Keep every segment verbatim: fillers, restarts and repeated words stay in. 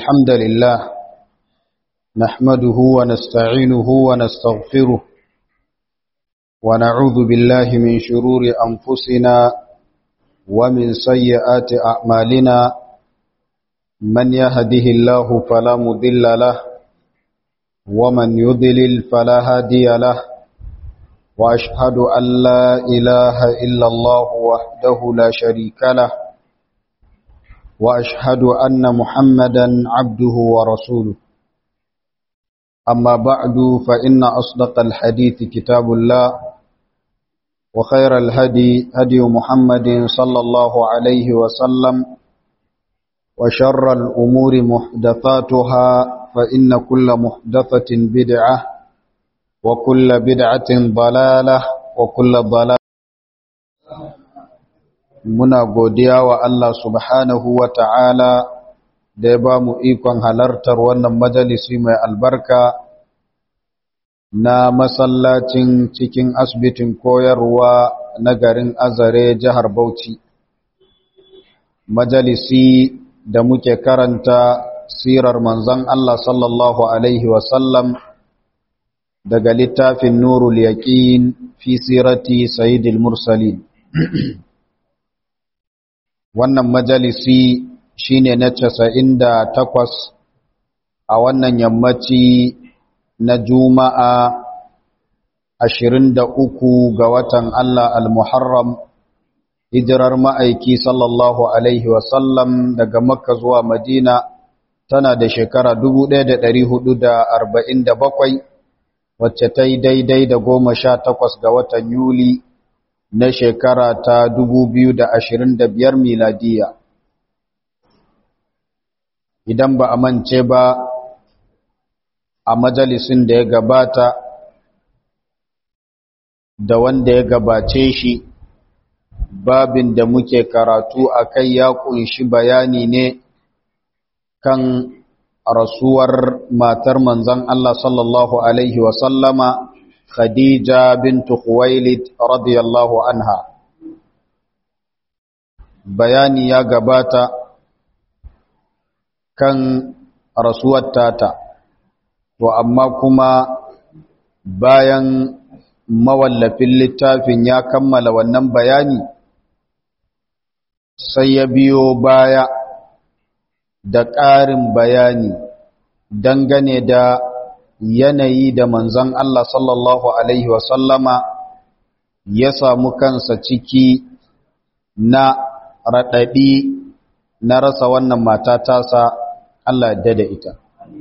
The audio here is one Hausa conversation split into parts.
الحمد لله نحمده ونستعينه ونستغفره ونعوذ بالله من شرور أنفسنا ومن سيئات أعمالنا من يهده الله فلا مضل له ومن يضلل فلا هادي له وأشهد أن لا إله إلا الله وحده لا شريك له وأشهد أن محمدا عبده ورسوله أما بعد فإن أصدق الحديث كتاب الله وخير الهدي هدي محمد صلى الله عليه وسلم وشر الأمور محدثاتها فإن كل محدثة بدعة وكل بدعة ضلالة وكل ضلالة muna godiya wa Allah subhanahu wa ta'ala da ya ba mu ikon halartar wannan majalisi mai albarka na masallacin cikin asibitin koyarwa na garin Azare jihar Bauchi. Majalisi da muke karanta sirar manzon Allah sallallahu Alaihi wasallam daga littafin Nurul Yaqin fi sirati Sayyidil Mursalin. Wannan majalisi shine na casa'in da takwas a wannan yammaci na Juma'a ashirin da uku ga watan Allah al-Muharram, hijirar ma'aiki sallallahu Alaihi wasallam daga Makka zuwa Madina tana da shekara dubu ɗaya da ɗari hudu da arba'in da bakwai, wacce ta yi daidai da goma sha takwas ga watan Yuli na shekara ta dubu biyu da ashirin da biyar miladiya. Idan ba a mance ba a majalisin da ya gabata da wanda ya gabace shi, babin da muke karatu a kai ya kunshi bayani ne kan rasuwar matar manzon Allah sallallahu Alaihi wasallama Khadija bintu Khuwailid radiyallahu anha. Bayani ya gabata kan rasuwar tata, to amma kuma bayan mawallafin littafin ya kammala wannan bayani sai ya biyo baya da ƙarin bayani dangane da yanayi da manzon Allah sallallahu Alaihi wasallama ya samu kansa ciki na raɗaɗi na rasa wannan mata tasa, Allah yadda da ita.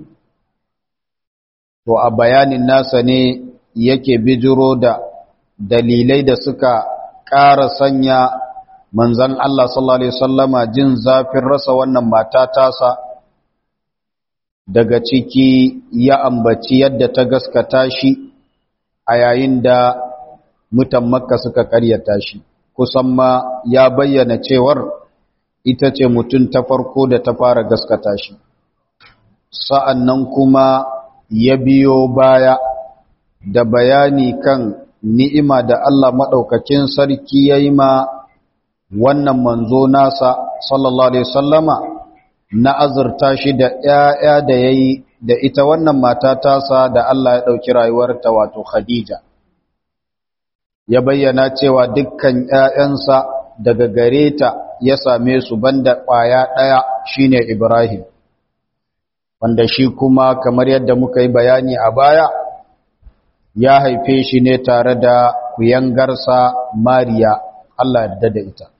To a bayanin nasa ne yake bijiro da dalilai da suka ƙara sanya manzon Allah sallallahu Alaihi wasallama jin zafin rasa wannan mata tasa. Daga ciki ya ambaci yadda ta gaskata shi a yayin da mutan Makka suka karyata shi, kusan ma ya bayyana cewar ita ce mutum ta farko da ta fara gaskata shi. Sa'annan kuma ya biyo baya da bayani kan ni'ima da Allah maɗaukakin sarki ya yi ma wannan manzo nasa sallallahu Alaihi wasallama na azurta shi da ‘ya'ya da ya yi da ita wannan mata tasa da Allah ya ɗauki rayuwarta wato Khadija. Ya bayyana cewa dukkan ‘ya'yansa daga gare ta ya same su banda ƙwaya ɗaya shi ne Ibrahim, wanda shi kuma kamar yadda muka yi bayani a baya, ya haife shi ne tare da kuyangarsa Mariya, Allah yarda da ita.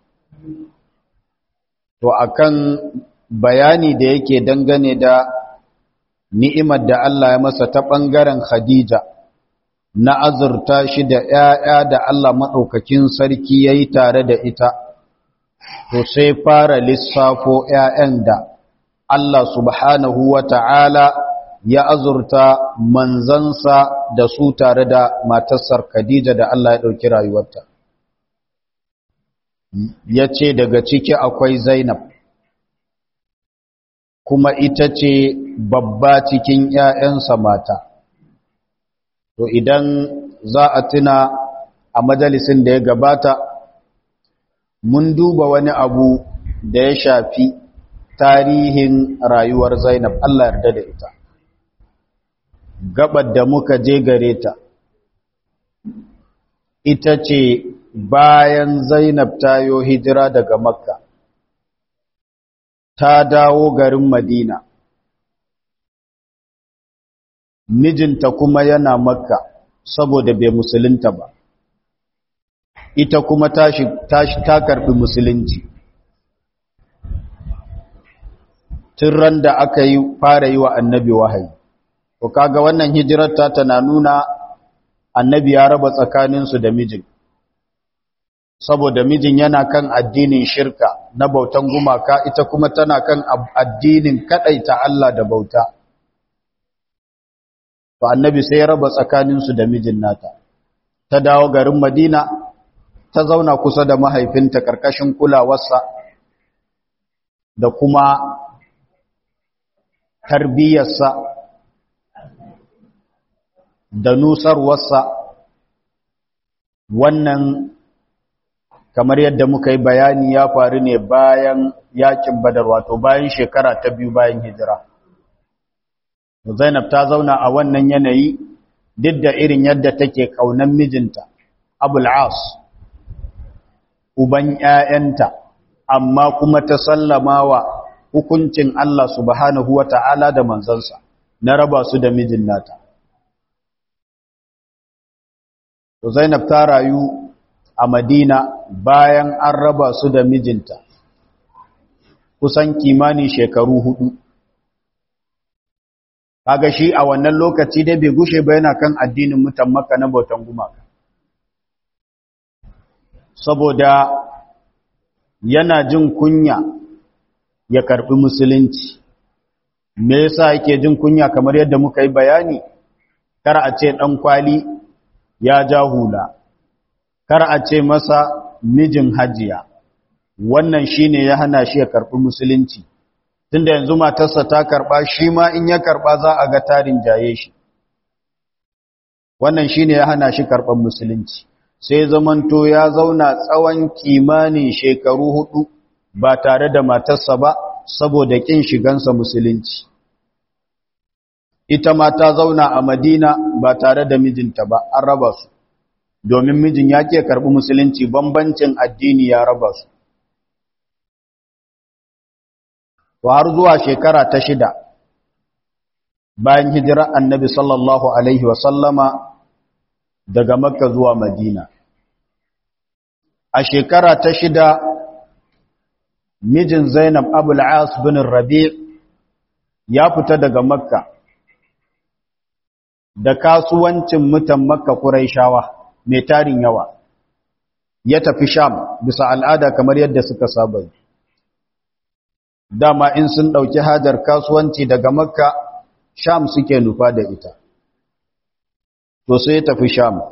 To akan bayani da yake dangane da ni'imar da Allah ya masa ta ɓangaren Khadija na azurta shi da ‘ya'ya da Allah maɗaukakin sarki ya yi tare da ita, to sai fara lissafo ‘ya'yan da Allah subhanahu wa ta'ala ya azurta manzansa da su tare da matassar Khadija da Allah ya ɗauki rayuwarta. Ya ce daga ciki akwai Zainab, kuma ita ce babba cikin ‘ya'yansa mata. To idan za a tuna a majalisin da ya gabata, mun duba wani abu da ya shafi tarihin rayuwar Zainab, Allah yarda da ita. Gabar da muka je gare ta ita ce bayan Zainab ta yo hijira daga Makka, ta dawo garin Madina, mijinta kuma yana Makka saboda bai musulunta ba, ita kuma tashi ta karbi musulunci. Tun ran da aka yi fara yi wa annabi wahayi, to kaga wannan hijirar ta tana nuna annabi ya raba tsakaninsu da mijin, saboda mijin yana kan addinin shirka na bautan gumaka, ita kuma tana kan addinin kadaita Allah da bauta. To annabi sai ya raba tsakaninsu da mijin nata, ta dawo garin Madina, ta zauna kusa da mahaifinta karkashin kulawarsa da kuma tarbiyarsa da nusarwarsa. Wannan kamar yadda muka yi bayani ya faru ne bayan yakin Badar, wato bayan shekara ta biyu bayan hijira. Zainab ta zauna a wannan yanayi duk da irin yadda take kaunan mijinta Abul As, uban ƴaƴanta, amma kuma ta sallamawa hukuncin Allah subhanahu wata'ala da manzansa na raba su da mijin nata. To Zainab ta rayu a Madina bayan an raba su da mijinta kusan kimanin shekaru hudu. Kaga shi a wannan lokaci dai bai gushe ba yana kan addinin mutan Makka na bautan gumaka, saboda yana jin kunya ya karbi musulunci. Me yasa yake jin kunya? Kamar yadda muka yi bayani, kar a ce dan kwali ya ja hula, kar a ce masa mijin hajiya. Wannan shine ya hana shi ya karbi musulunci. Tunda yanzu matarsa ta karba, shi ma in ya karba za a ga tarin jaye shi. Wannan shine ya hana shi karban musulunci. Sai zamanto ya zauna tsawon kimanin shekaru hudu ba tare da matarsa ba saboda kin shigansa musulunci. Ita ma ta zauna a Madina ba tare da mijinta ba, an raba su, domin mijin ya ke karɓi musulunci, bambancin addini ya raba su. To har zuwa shekara ta shida bayan hijira annabi sallallahu alaihi wasallama daga Makka zuwa Madina. A shekara ta shida mijin Zainab Abul As bin Rabi' ya fita daga Makka da kasuwancin mutan Makka Quraishawa mai tarin yawa, ya tafi Sham bisa al'ada kamar yadda suka saba. Dama in sun ɗauki hajar kasuwanci daga Makka, Sham suke nufa da ita. To sai ya tafi Sham.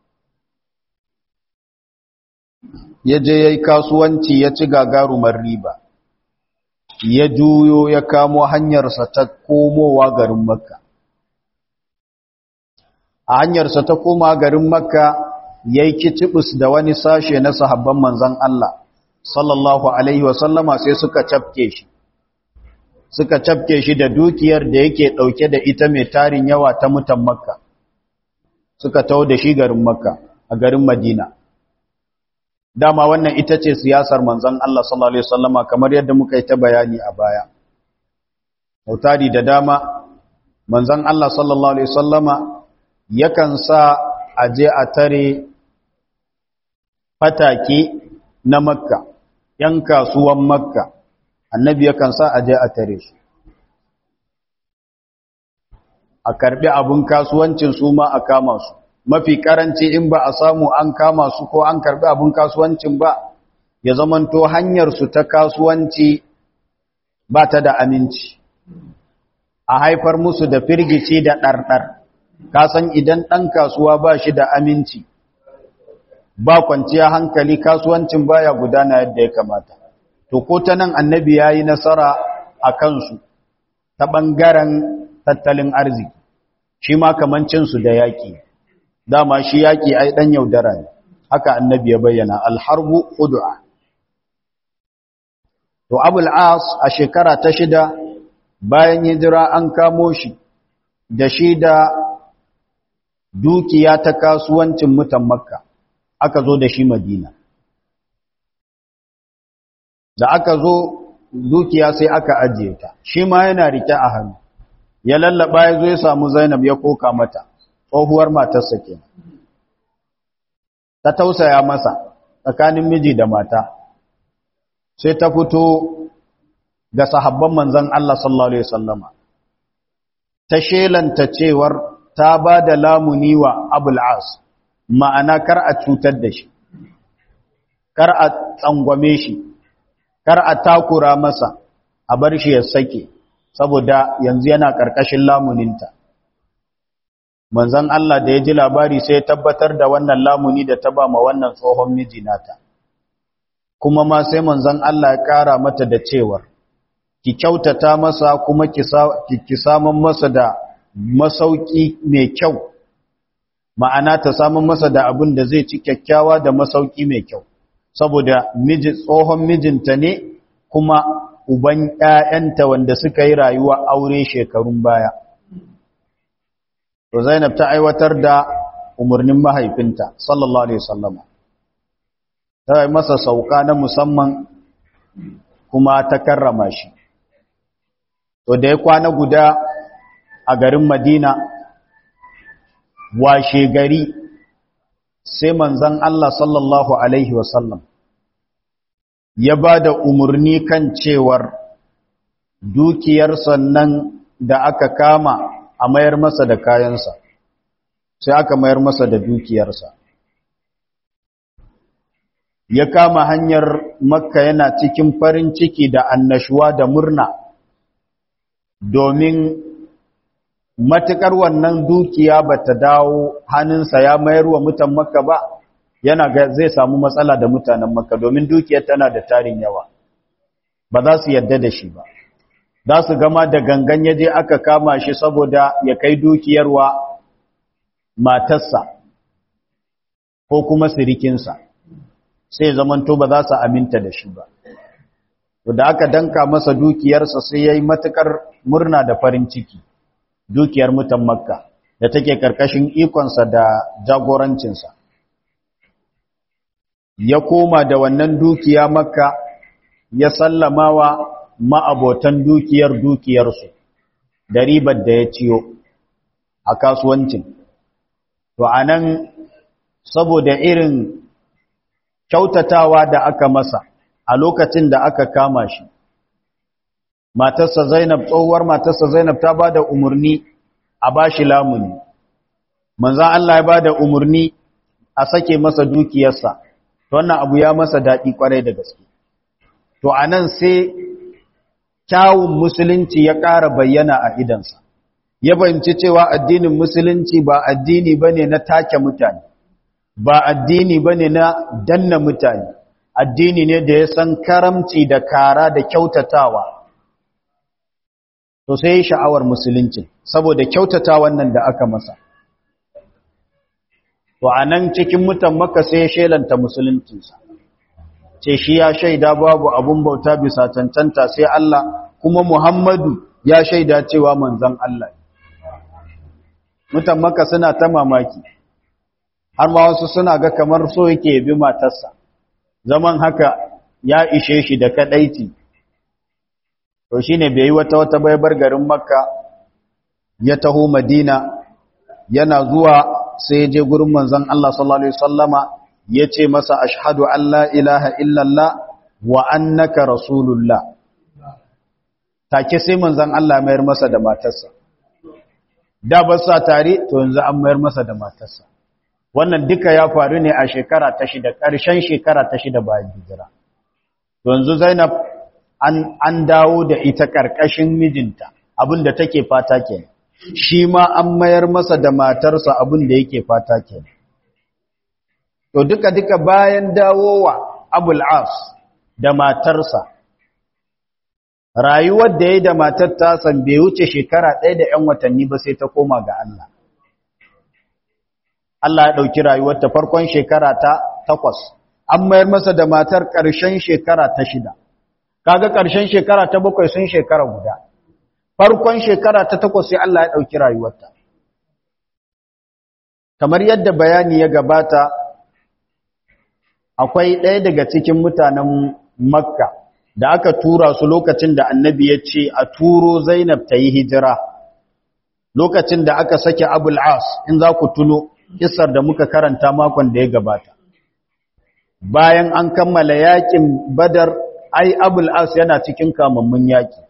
Ya je ya yi kasuwanci, ya ci gagarumar riba. Ya juyo ya kamo hanyarsa ta komowa garin Makka. A hanyarsa ta koma garin Makka, ya yi kicibis da wani sashe na sahabban manzan Allah, sallallahu Alaihi wasallama, sai suka cafke shi. Suka cafke shi da dukiyar da yake ɗauke da ita mai tarin yawa ta mutan Makka. Suka taho da shi garin Makka, a garin Madina. Dama wannan ita ce siyasar manzan Allah sallallahu Alaihi wasallama, kamar yadda muka yi ta bayani a baya. Sautari da dama, manzan Allah sallallahu Alaihi wasallama yakan sa a je a tare fatake na Makka, ‘yan kasuwan Makka, annabi yakan sa a je a tare su, a karɓi abin kasuwancin su ma a kama su. Mafi karanci in ba a samu an kama su ko an karɓi abin kasuwancin ba, ya zamanto hanyarsu ta kasuwanci ba ta da aminci, a haifar musu da firgici da ɗarɗar. Kasan idan ɗan kasuwa ba shi da aminci, ba kwanciya hankali, kasuwancin baya gudana yadda ya kamata. To ko ta nan annabi ya yi nasara a kansu ta ɓangaren tattalin arziki, shi ma kamancinsu da yaƙi. Dama shi yaƙi ai ɗan yaudara ne, haka annabi ya bayyana, alharbu hudu'a. to Abul As a shekara ta shida bayan hijira an kamo shi da shi da dukiya ta kasuwancin mutan Makka aka zo da shi Madina. Da aka zo dukiya sai aka ajiye ta, shi ma yana rike a hannu, ya lallaba ya zo ya samu Zainab ya koka mata, tsohuwar matarsa ke. Ta tausaya masa tsakanin miji da mata, sai ta fito ga sahabban manzon Allah sallallahu Alaihi wasallama. Ta shelanta cewar ta ba da lamuni wa Abul As, ma'ana kar a cutar da shi, kar a tsangwame shi, kar a takura masa, a bar shi ya sake, saboda yanzu yana ƙarƙashin lamuninta. Manzon Allah da ya ji labari sai ya tabbatar da wannan lamuni da ta ba ma wannan tsohon miji nata. Kuma ma sai manzon Allah ya ƙara mata da cewar, ki kyautata masa kuma ki samun masa da masauki mai kyau, ma'ana ta samun masa da abin da zai ci kyakkyawa da masauki mai kyau, saboda miji tsohon mijinta ne kuma uban ƴaƴanta wanda suka yi rayuwa aure shekarun baya. To Zainab ta aiwatar da umarnin mahaifinta sallallahu alaihi wasallama, ta yi masa sauka na musamman kuma ta karrama shi. To da ya kwana guda a garin Madina, washe gari sai manzon Allah sallallahu alaihi wasallam ya ba da umarni kan cewar dukiyar sannan da aka kama a mayar masa da kayansa, sai aka mayar masa da dukiyarsa. Ya kama hanyar Makka yana cikin farin ciki da annashuwa da murna, domin matuƙar wannan dukiya ba ta dawo hannunsa ya mayar wa mutan Makka ba, yana ga zai samu matsala da mutanen Makka, domin dukiyar tana da tarin yawa, ba za su yadda da shi ba. Za su gama da gangan yaje aka kama shi saboda ya kai dukiyar wa matarsa ko kuma sirikinsa, sai zamanto ba za su aminta da shi ba. To da aka danka masa dukiyarsa sai ya yi matuƙar murna da farin ciki, dukiyar mutan Makka da take ƙarƙashin ikonsa da jagorancinsa. Ya koma da wannan dukiya Makka ya sallama wa ma'abotan dukiyar dukiyarsu da ribar da ya ciyo a kasuwancin. To a nan saboda irin kyautatawa da aka masa a lokacin da aka kama shi, matarsa Zainab, tsohuwar matarsa Zainab ta ba da umarni a ba shi lamuni. Manzan Allah ya ba da umarni a sake masa dukiyarsa, wannan abu ya masa daɗi ƙwarai da gaske. To a nan sai kyawun musulunci ya ƙara bayyana a idansa, ya fahimci cewa addinin musulunci ba addini ba ne na take mutane, ba addini ba ne na danna mutane, addini ne da ya san karamci da kara da kyautatawa. To sai ya sha'awar musulunci saboda kyautatawan nan da aka masa. To a nan cikin mutan Makka sai ya shelanta musuluncinsa, ce shi ya shaida babu abun bauta bisa cancanta sai Allah, kuma Muhammadu ya shaida cewa manzon Allah. Mutan Makka suna ta mamaki, har ma wasu suna ga kamar so yake bi matarsa, zaman haka ya ishe shi da kadaici. To shine bai yi wata wata bai bar garin Makka ya taho Madina, yana zuwa sai ya je gurin manzon Allah sallallahu alaihi wasallama, ya ce masa ashhadu an la ilaha illallah wa annaka rasulullah. Take sai manzon Allah mayar masa da matarsa, da ba sa tare, to yanzu an mayar masa da matarsa. Wannan duka ya faru ne a shekara ta shida, ƙarshen shekara ta shida bayan hijira. Yanzu Zainab an, an dawo da ita ƙarƙashin mijinta, abinda take fata kenan. Shi ma an mayar masa da matarsa abinda yake fata kenan. To duka-duka bayan dawowa Abul As da matarsa, rayuwar da ya da matar tasan bai wuce shekara ɗaya da ‘yan watanni ba sai ta koma ga Allah. Allah ya ɗauki rayuwarta farkon shekara ta takwas, an mayar masa da matar ƙarshen shekara ta shida. kaga ƙarshen shekara ta bakwai sun shekara guda, farkon shekara ta takwas sai Allah ya ɗauki rayuwarta. Kamar yadda bayani ya gabata, akwai ɗaya daga cikin mutanen Makka da aka tura su lokacin da annabi ya ce a turo Zainab ta yi hijira, lokacin da aka sake Abul As, in za ku tuno kissar da muka karanta makon da ya gabata. Bayan an kammala yakin Badar, ai Abul As yana cikin kamammun yaki.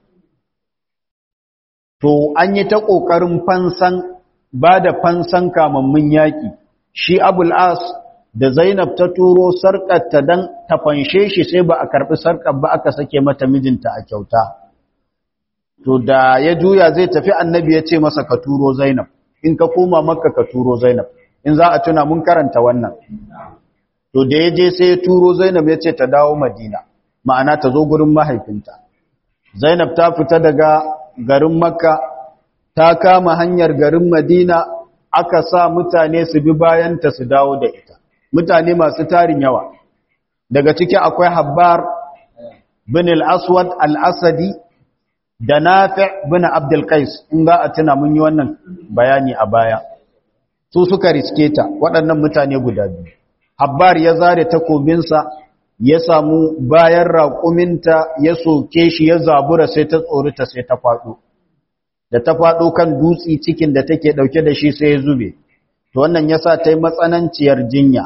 To an yi ta ƙoƙarin fansan ba da fansan kamammun yaki, shi Abul As da Zainab ta turo sarƙarta don ta fanshe shi sai ba a karɓi sarƙar ba aka sake mata mijinta a kyauta. To da ya juya zai tafi annabi ya ce masa ka turo Zainab, in ka koma Makka ka turo Zainab, in za a tuna mun karanta wannan. To da ya je sai ya turo Zainab ya ce ta dawo Madina, ma'ana ta zo gurin mahaifinta. Zainab ta fita daga garin Makka, ta kama hanyar garin Madina, aka sa mutane su bi bayanta su dawo da ita. Mutane masu tarin yawa. Daga ciki akwai Habbar bin al-Aswad al-Asadi da Nafi' bin Abdul Qais, in za a tuna mun yi wannan bayani a baya. Su suka riske ta, waɗannan mutane guda biyu. Habbar ya zare takobinsa, ya samu bayan raƙuminta, ya soke shi, ya zabura sai ta tsorita sai ta faɗo. Da ta faɗo kan dutsi cikin da take ɗauke da shi sai ya zube. To wannan ya sa ta yi matsananciyar jinya.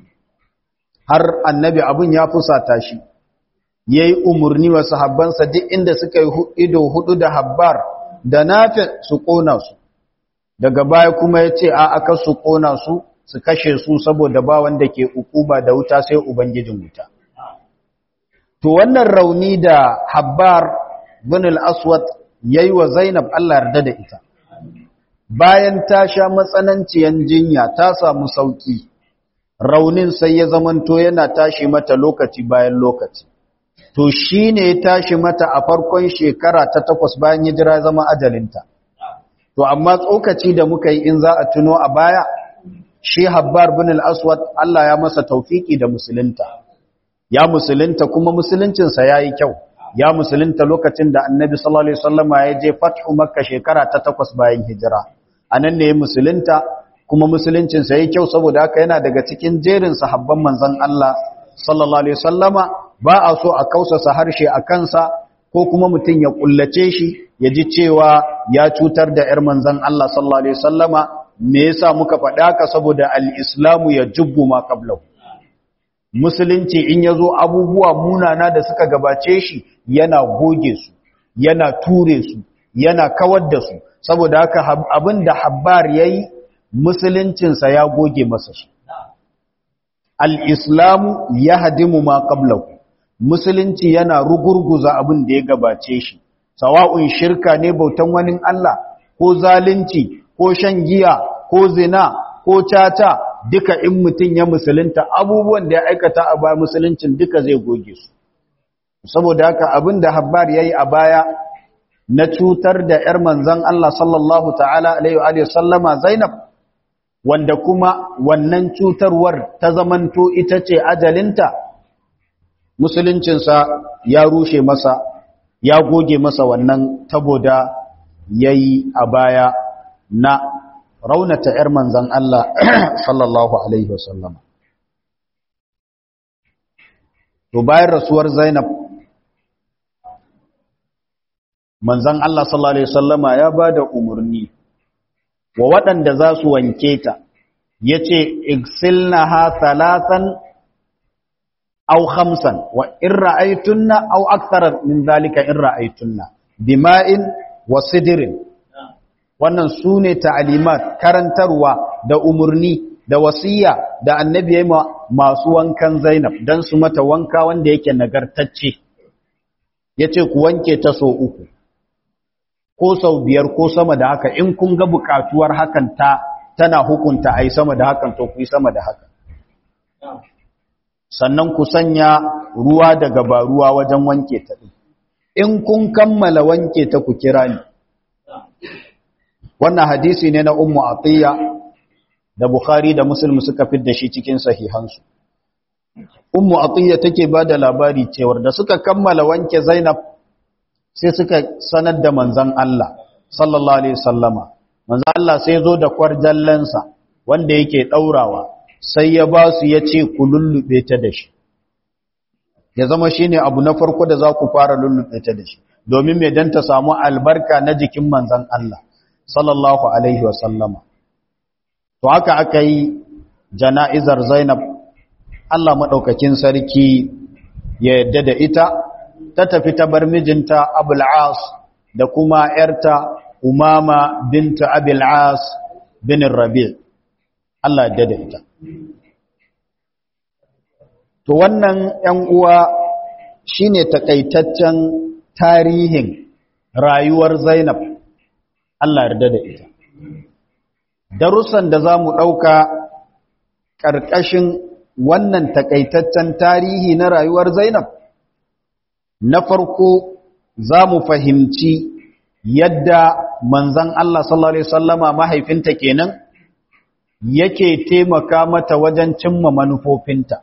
Har annabi abin ya fusata shi, ya yi umarni wa sahabbansa duk inda suka yi ido hudu da Habbar da Nafi su ƙona su. Daga baya kuma ya ce a aka su ƙona su, su kashe su saboda ba wanda ke ukuba da wuta sai Ubangijin wuta. To wannan rauni da Habbar bin al-Aswad yayi wa Zainab Allah yarda da ita. Bayan ta sha matsananciyan jinya ta samu sauki, raunin sai ya zamanto yana tashi mata lokaci bayan lokaci. To shine ya tashi mata a farkon shekara ta takwas bayan hijira zama ajalinta. To amma tsokaci da muka yi in za a tuno a baya, shi Habbar bin al-Aswad Allah ya masa taufiki da musulunta. Ya musulunta kuma musuluncinsa yayi kyau. Ya musulunta lokacin da Annabi sallallahu alaihi wasallama ya je Fathu Makka shekara ta takwas bayan hijira. Anan ne ya musulunta kuma musuluncinsa yayi kyau, saboda haka yana daga cikin jerin sahabban manzon Allah sallallahu alaihi wasallama. Ba a so a kausasa harshe a kansa ko kuma mutum ya kullace shi ya ji cewa ya cutar da ƴar manzon Allah sallallahu alaihi wasallama. Me yasa muka faɗa ka? Saboda al-islamu yajubbu ma qablahu. Musulunci in yazo abubuwa munana da suka gabace shi yana goge su, yana ture su, yana kawar da su. Saboda haka abinda Habbar yayi musuluncinsa ya goge masa shi. Al-islamu yahdimu ma qablahu. Musulunci yana rugurguza abin da ya gabace shi. Sawa'un shirka ne, bautan wani Allah, ko zalunci, ko shan giya, ko zina, ko caca, duka in mutum ya musulunta abubuwan da ya aikata a baya musuluncin duka zai goge su. Saboda haka abin da Habbar yayi a baya na cutar da ƴar manzon Allah sallallahu ta'ala alaihi wa sallama Zainab, wanda kuma wannan cutarwar ta zamanto ita ce ajalinta, musuluncinsa ya rushe masa, ya goge masa wannan tabo da yayi a baya na raunata ‘yar manzan Allah sallallahu Alaihi wasallam. To bayan rasuwar Zainab, manzan Allah sallallahu Alaihi wasallama ya ba da umarni wa waɗanda za su wanke ta, ya ce, Igsilna ha talatan au hamsan, wa in ra'aitunna au aksarar min zalika in ra'aitunna, bima'in wa sidirin. Wannan su ne ta'alimat, karantarwa da umarni da wasiya da annabi ya yi masu wankan Zainab don su mata wanka wanda yake nagartacce. Ya ce ku wanke ta so uku, ko sau biyar ko sama da haka, in kun ga bukatuwar hakan ta tana hukunta a yi sama da hakan to ku yi sama da hakan. Sannan ku sanya ruwa daga ba ruwa wajen wanke ta ɗin. In kun kammala wanke ta ku kira ni. Wannan hadisi ne na Ummu Atiyya da Bukhari da Muslim suka fidda shi cikin sahihansu. ummu atiyya take bada labari cewar da suka kammala wanke Zainab sai suka sanar da manzon Allah sallallahu alaihi wasallama manzon Allah sai zo da kwarjallansa wanda yake daurawa sai ya ba su yace ku lullube ta da shi ya zama shine abu na farko da za ku fara lullube ta da shi domin me dan ta samu albarka na jikin manzon Allah sallallahu alaihi wasallama to haka aka yi jana'izar Zainab Allah madaukakin sarki ya yadda da ita ta tafi ta bar mijinta Abul As da kuma yarta Umama binta Abil As bin Rabi' Allah yadda da ita to wannan ƴan uwa shine takaitaccen tarihin rayuwar Zainab Allah yarda da ita darussan da zamu dauka karkashin wannan takaitaccen tarihi na rayuwar Zainab na farko zamu fahimci yadda manzon Allah sallallahu alaihi wasallama mahaifinta kenan yake taimaka mata wajen cimma manufofinta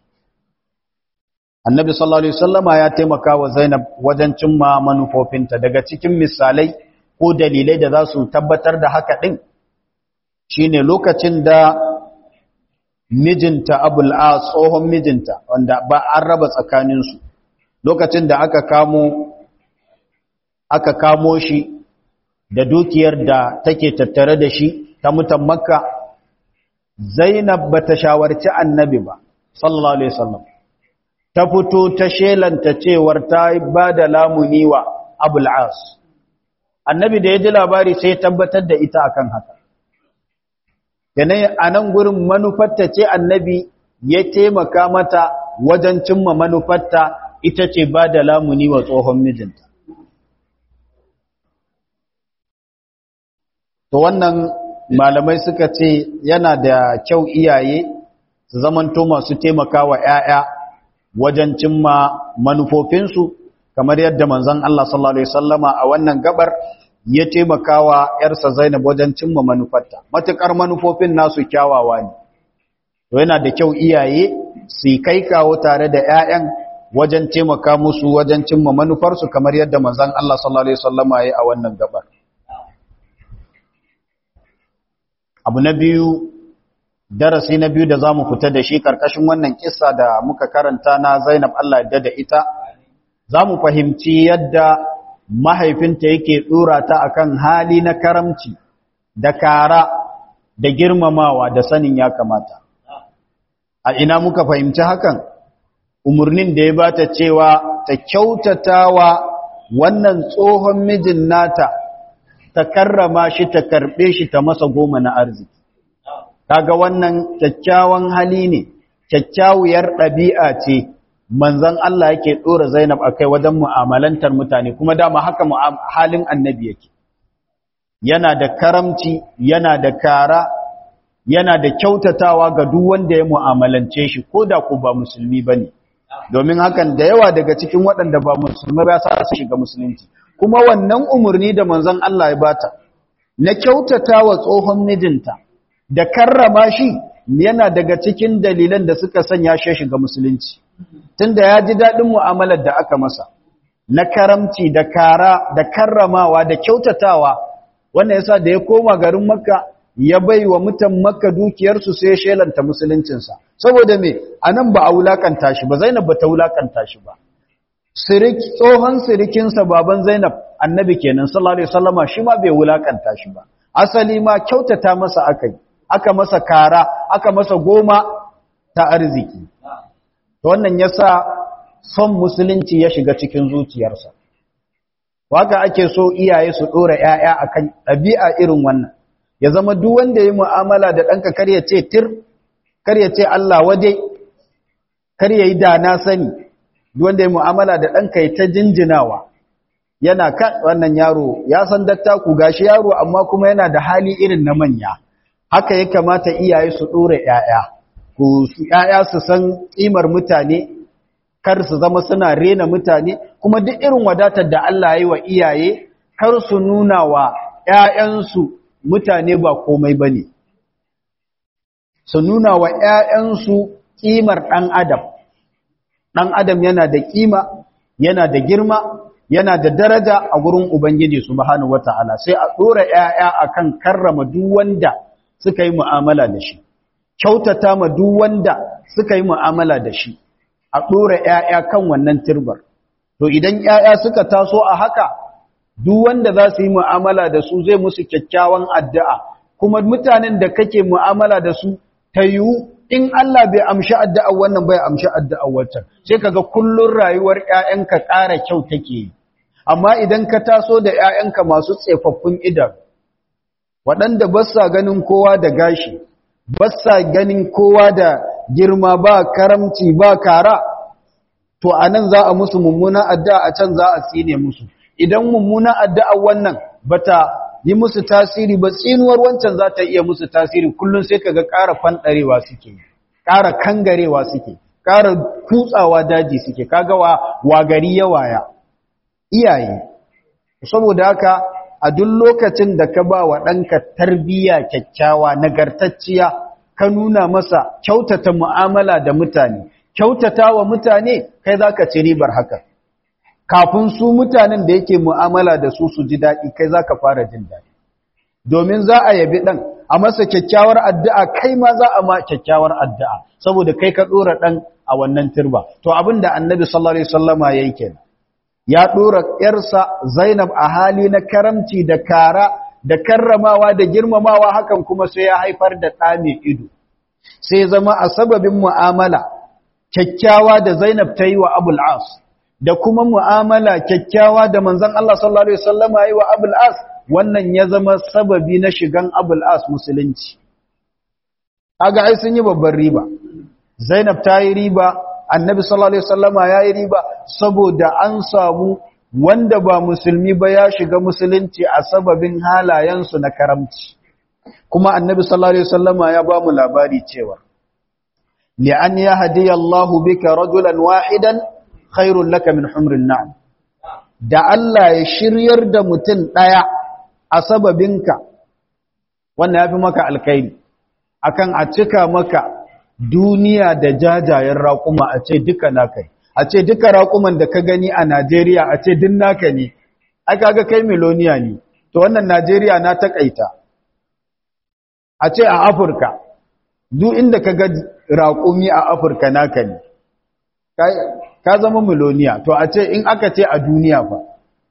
Annabi sallallahu alaihi wasallama ya taimaka wa Zainab wajen cimma manufofinta daga cikin misalai ko dalilai da za su tabbatar da haka din shine lokacin da mijinta Abul As tsohon mijinta wanda ba an raba tsakaninsu lokacin da aka kamo aka kamo shi da dukiyar da take tattare da shi ta mutan Makka Zainab bata shawarci Annabi ba sallallahu alaihi wasallam ta fito ta shelanta cewar ta ba da lamuni wa Abul As Annabi da ya ji labari sai ya tabbatar da ita akan haka yanayi a nan gurin manufarta ce Annabi ya taimaka mata wajen cimma manufarta ita ce ba da lamuni wa tsohon mijinta to wannan malamai suka ce yana da kyau iyaye su zamanto masu taimaka wa ‘ya'ya wajen cimma manufofinsu kamar yadda manzon Allah sallallahu Alaihi wasallama a wannan gabar ya taimaka wa ‘yarsa Zainab wajen cimma manufarta matuƙar manufofin nasu kyawawa ne to yana da kyau iyaye su kai kawo tare da ‘ya'yan wajen taimaka musu wajen cimma manufarsu kamar yadda manzon Allah sallallahu Alaihi wasallama ya yi a wannan gabar abu na biyu darasi na biyu da za mu fita da shi karkashin wannan kissa da muka karanta na Zainab Allah yadda da ita za mu fahimci yadda mahaifinta yake dora ta akan hali na karamci da kara da girmamawa da sanin ya kamata a ina muka fahimci hakan umurnin da ya bata cewa ta kyautatawa wannan tsohon mijin nata ta karrama shi ta karbe shi ta masa goma na arziki kaga wannan kyakkyawan hali ne kyakkyawar ɗabi'a ce manzon Allah yake dora Zainab akai wajen mu'amalantar mutane kuma dama haka halin annabi yake yana da karamci yana da kara yana da kyautatawa ga duk wanda ya mu'amalance shi koda ko ba musulmi bane domin hakan da yawa daga cikin waɗanda ba musulmi ba sa su shiga musulunci kuma wannan umurni da manzon Allah ya bata na kyautatawa tsohon mijinta da karrama shi yana daga cikin dalilan da suka sanya shi shiga musulunci tunda ya ji dadin mu'amalar da aka masa na karamci da kara da karramawa da kyautatawa wannan yasa da ya koma garin Makka ya baiwa mutan Makka dukiyarsu sai ya shelanta musuluncinsa saboda me anan ba a wulakanta shi ba Zainab ba ta wulakanta shi ba sirik tsohon sirikinsa baban Zainab annabi kenan sallallahu alaihi wasallama shi ma bai wulakanta shi ba asali ma kyautata masa akai aka masa kara aka masa goma ta arziki to wannan yasa son musulunci ya shiga cikin zuciyarsa waka ake so iyaye su dora ƴaƴa akan ɗabi'a irin wannan ya zama duk wanda yayi mu'amala da danka kar ya ce tir kar ya ce Allah waje kar yayi da na sani duk wanda yayi mu'amala da danka ya ta jinjinawa yana kan wannan yaro ya san dattaku gashi yaro amma kuma yana da hali irin na manya haka ya kamata iyaye su dore ƴaƴa ku su ƴaƴa su san kimar mutane kar su zama suna rena mutane kuma duk irin wadatar da Allah ya yi wa iyaye kar su nuna wa ƴaƴansu mutane ba komai bane su nuna wa ƴaƴansu kimar dan adam ɗan adam yana da ƙima, yana da girma, yana da daraja a gurin Ubangiji subhanahu wata'ala, sai a ɗora ‘ya'ya a kan karrama duk wanda suka yi mu'amala da shi, kyautata ma duk wanda suka yi mu'amala da shi, a ɗora ‘ya'ya kan wannan turbar. To idan ‘ya'ya suka taso a haka, duk wanda za su yi mu'amala da su zai musu kyakkyawan addu'a, kuma mutanen da kake mu'amala da su ta yiwu in Allah bai amshi addu'ar wannan bai amshi addu'ar wancan, sai kaga kullun rayuwar ‘ya'yanka ƙara kyau take yi. Amma idan ka taso da ‘ya'yanka masu tsefaffun idan, waɗanda ba sa ganin kowa da gashi, ba sa ganin kowa da girma ba karamci ba kara, to a nan za a musu mummunan addu'a a can za a tsine musu. Idan mummunan addu'ar wannan ba ta yi musu tasiri ba, tsinuwar wancan za ta iya musu tasiri, kullum sai kaga ƙara fanɗarewa suke, ƙara kangarewa suke, ƙara kutsawa daji suke, kaga wa, wa gari ya waya. Iyaye, saboda haka a duk lokacin da ka ba wa ɗanka tarbiyya kyakkyawa, nagartacciya, ka nuna masa kyautata mu'amala da mutane, kyautata wa mutane, kai za ka ci ribar haka. Kafin su mutanen da yake mu'amala da su su ji daɗi, kai za ka fara jin daɗi. Domin za a yabi ɗan, a masa kyakkyawar addu'a, kai ma za a ma kyakkyawar addu'a, saboda kai ka ɗora ɗan a wannan turba. To abin da annabi sallallahu Alaihi wasallama ya yi kenan. Ya ɗora ‘yarsa Zainab a hali na karamci da kara, da karramawa da girmamawa, hakan kuma sai ya haifar da ɗa mai ido. Sai zama a sababin mu'amala kyakkyawa da Zainab ta yi wa Abul As, da kuma mu'amala kyakkyawa da manzon Allah sallallahu Alaihi wasallam ya yi wa Abul As, wannan ya zama sababi na shigan Abul As musulunci. Kaga ai sun yi babban riba. Zainab ta yi riba, Annabi sallallahu Alaihi wasallam ya yi riba, saboda an samu wanda ba musulmi ba ya shiga musulunci a sababin halayensu na karamci. Kuma Annabi sallallahu Alaihi wasallam ya ba mu labari cewa li'an yahdiyallahu bika rajulan wahidan khairun laka min humrin na'am. Da Allah ya shiryar da mutum ɗaya a sababinka, wannan ya fi maka alkhairi, akan a cika maka duniya da jajayen raƙuma a ce duka naka ne, a ce duka raƙuman da ka gani a Najeriya a ce duk naka ne, ai kaga kai miloniya ne, to wannan Najeriya na takaita. A ce a Afirka, duk inda ka ga raƙumi a Afirka naka ne, ka zama miloniya, to a ce in aka ce a duniya fa,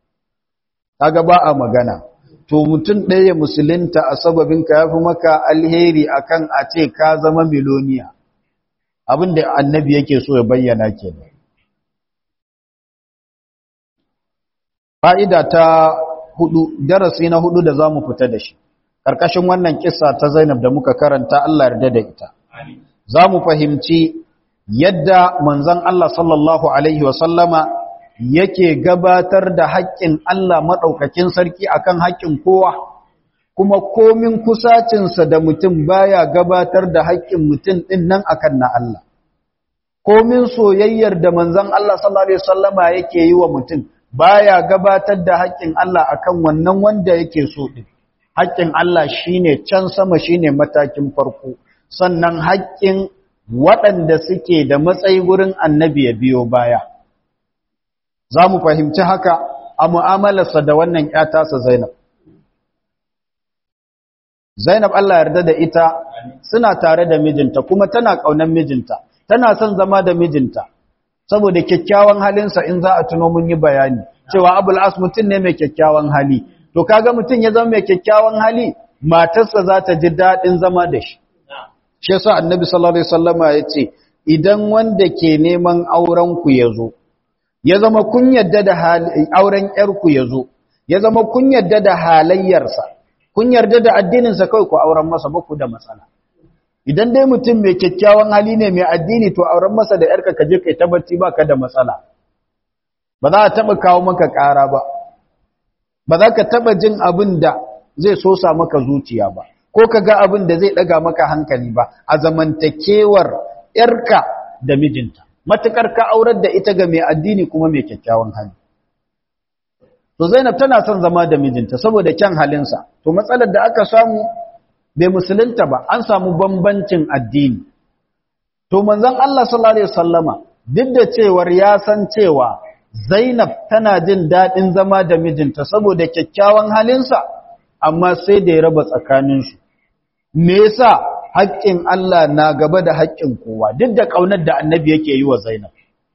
kaga ba a magana. To mutum ɗaya musulunta a sababinka ya fi maka alheri akan a ce ka zama miloniya. Abin da annabi yake so ya bayyana ke. Fa'ida ta hudu, darasi na hudu da za mu fita da shi, ƙarƙashin wannan kissa ta Zainab da muka karanta, Allah yarda da ita. Za mu fahimci yadda manzon Allah sallallahu Alaihi wasallama yake gabatar da haƙƙin Allah maɗaukakin sarki akan haƙƙin kowa, kuma komin kusacinsa da mutum baya gabatar da haƙƙin mutum ɗin nan akan na Allah. Komin soyayyar da manzon Allah sallallahu Alaihi wasallama yake yi wa mutum baya gabatar da haƙƙin Allah akan wannan wanda yake so ɗin. Haƙƙin Allah shine can sama, shine matakin farko, sannan haƙƙin waɗanda suke da matsayi gurin annabi ya biyo baya. Za mu fahimci haka a mu'amalarsa da wannan ‘yatasa Zainab. Zainab Allah yarda da ita suna tare da mijinta, kuma tana ƙaunar mijinta, tana son zama da mijinta, saboda kyakkyawan halinsa in za a tuno mun yi bayani, cewa Abul As mutum ne mai kyakkyawan hali. To kaga mutum ya zama mai kyakkyawan hali, matarsa za ta ji daɗin zama da shi. Shi yasa Annabi sallallahu Alaihi wasallama ya ce, idan wanda ke neman aurenku ya zo, ya zama kun yadda da auren ‘yarku ya zo, ya zama kun yadda da halayyarsa, kun yarda da addininsa kawai ku auren masa ba ku da matsala. Idan dai mutum mai kyakkyawan hali ne mai addini, to auren masa da ‘yarka ka je kai tabbaci ba ka da matsala. Ba za a taɓa kawo maka ƙara ba, ba za ka taɓa jin abin da zai sosa maka zuciya ba, ko ka ga abin da zai ɗaga maka hankali ba a zamantakewar ‘yarka da mijinta. Matukar ka aurar da ita ga mai addini kuma mai kyakkyawan hali. To Zainab tana son zama da mijinta saboda kyan halinsa. To matsalar da aka samu bai musulunta ba, an samu bambancin addini. To manzon Allah sallallahu alaihi wasallama duk da cewar ya san cewa Zainab tana jin daɗin zama da mijinta saboda kyakkyawan halinsa, amma sai da ya raba tsakaninsu. Me yasa haƙƙin Allah na gaba da haƙƙin kowa, duk da ƙaunar da annabi yake yi wa Zainab.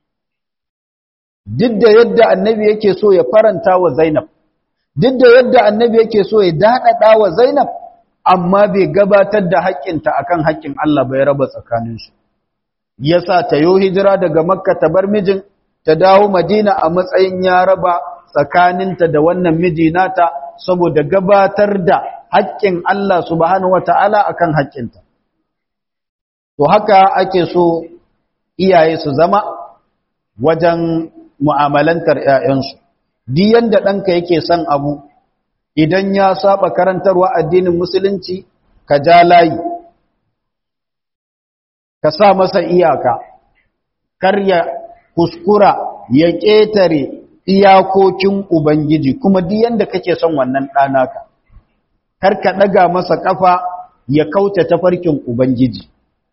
Duk da yadda annabi yake so ya faranta wa Zainab, duk da yadda annabi yake so ya daɗaɗa wa Zainab, amma bai gabatar da haƙƙinta akan haƙƙin Allah bai raba tsakaninsu. Yasa ta yo hijira daga Makka ta bar mijin, ta dawo Madina a matsayin ya raba tsakaninta da wannan miji nata saboda gabatar da haƙƙin Allah subhanahu wata'ala akan haƙƙinta. To haka ake so iyaye su zama wajen mu'amalantar ‘ya'yansu. Duk yanda ɗanka yake son abu, idan ya saba karantarwa addinin musulunci, ka ja layi, ka sa masa iyaka, kar ya kuskura ya ƙetare iyakokin Ubangiji, kuma duk yanda kake son wannan ɗanaka, kar ka ɗaga masa ƙafa ya kauce tafarkin Ubangiji.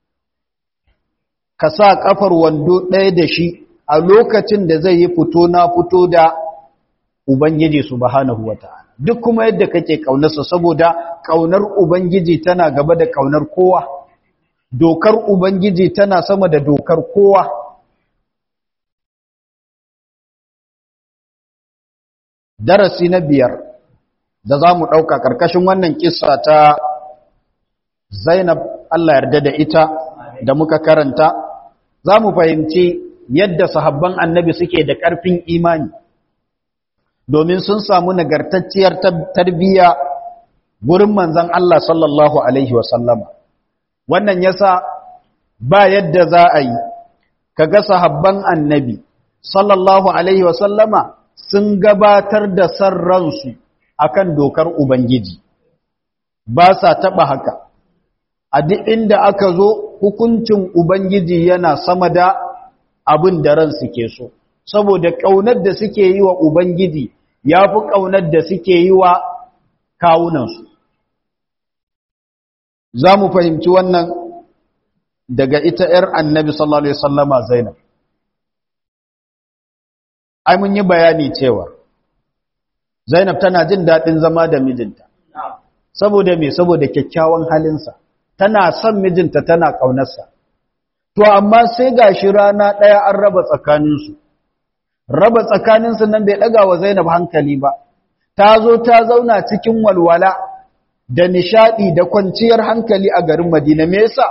Ka sa ƙafar wando ɗaya da shi a lokacin da zai yi fito na fito da Ubangiji subhanahu wata'ala. Duk kuma yadda kake ƙaunarsa, saboda ƙaunar Ubangiji tana gaba da ƙaunar kowa. Dokar Ubangiji tana sama da dokar kowa. Darasi na biyar da za mu ɗauka ƙarƙashin wannan kissa ta Zainab, Allah yarda da ita, da muka karanta, za mu fahimci yadda sahabban annabi suke da ƙarfin imani, domin sun samu nagartacciyar tarbiyya gurin manzon Allah sallallahu Alaihi wasallama. Wannan yasa ba yadda za a yi, kaga sahabban annabi sallallahu Alaihi wasallama sun gabatar da san ransu akan dokar Ubangiji, ba sa taɓa haka. A duk inda aka zo, hukuncin Ubangiji yana sama da abin da ransu ke so, saboda ƙaunar da suke yi wa Ubangiji ya fi ƙaunar da suke yi wa kawunansu. Za mu fahimci wannan daga ita ‘yar annabi sallallahu Alaihi wasallama Zainab. Ai, mun yi bayani cewa Zainab tana jin daɗin zama da mijinta, saboda me, saboda kyakkyawan halinsa. Tana son mijinta, tana ƙaunarsa. To, amma sai ga shi rana ɗaya an raba tsakaninsu. Raba tsakaninsu nan bai ɗaga wa Zainab hankali ba. Ta zo ta zauna cikin walwala da nishaɗi da kwanciyar hankali a garin Madina. Me yasa?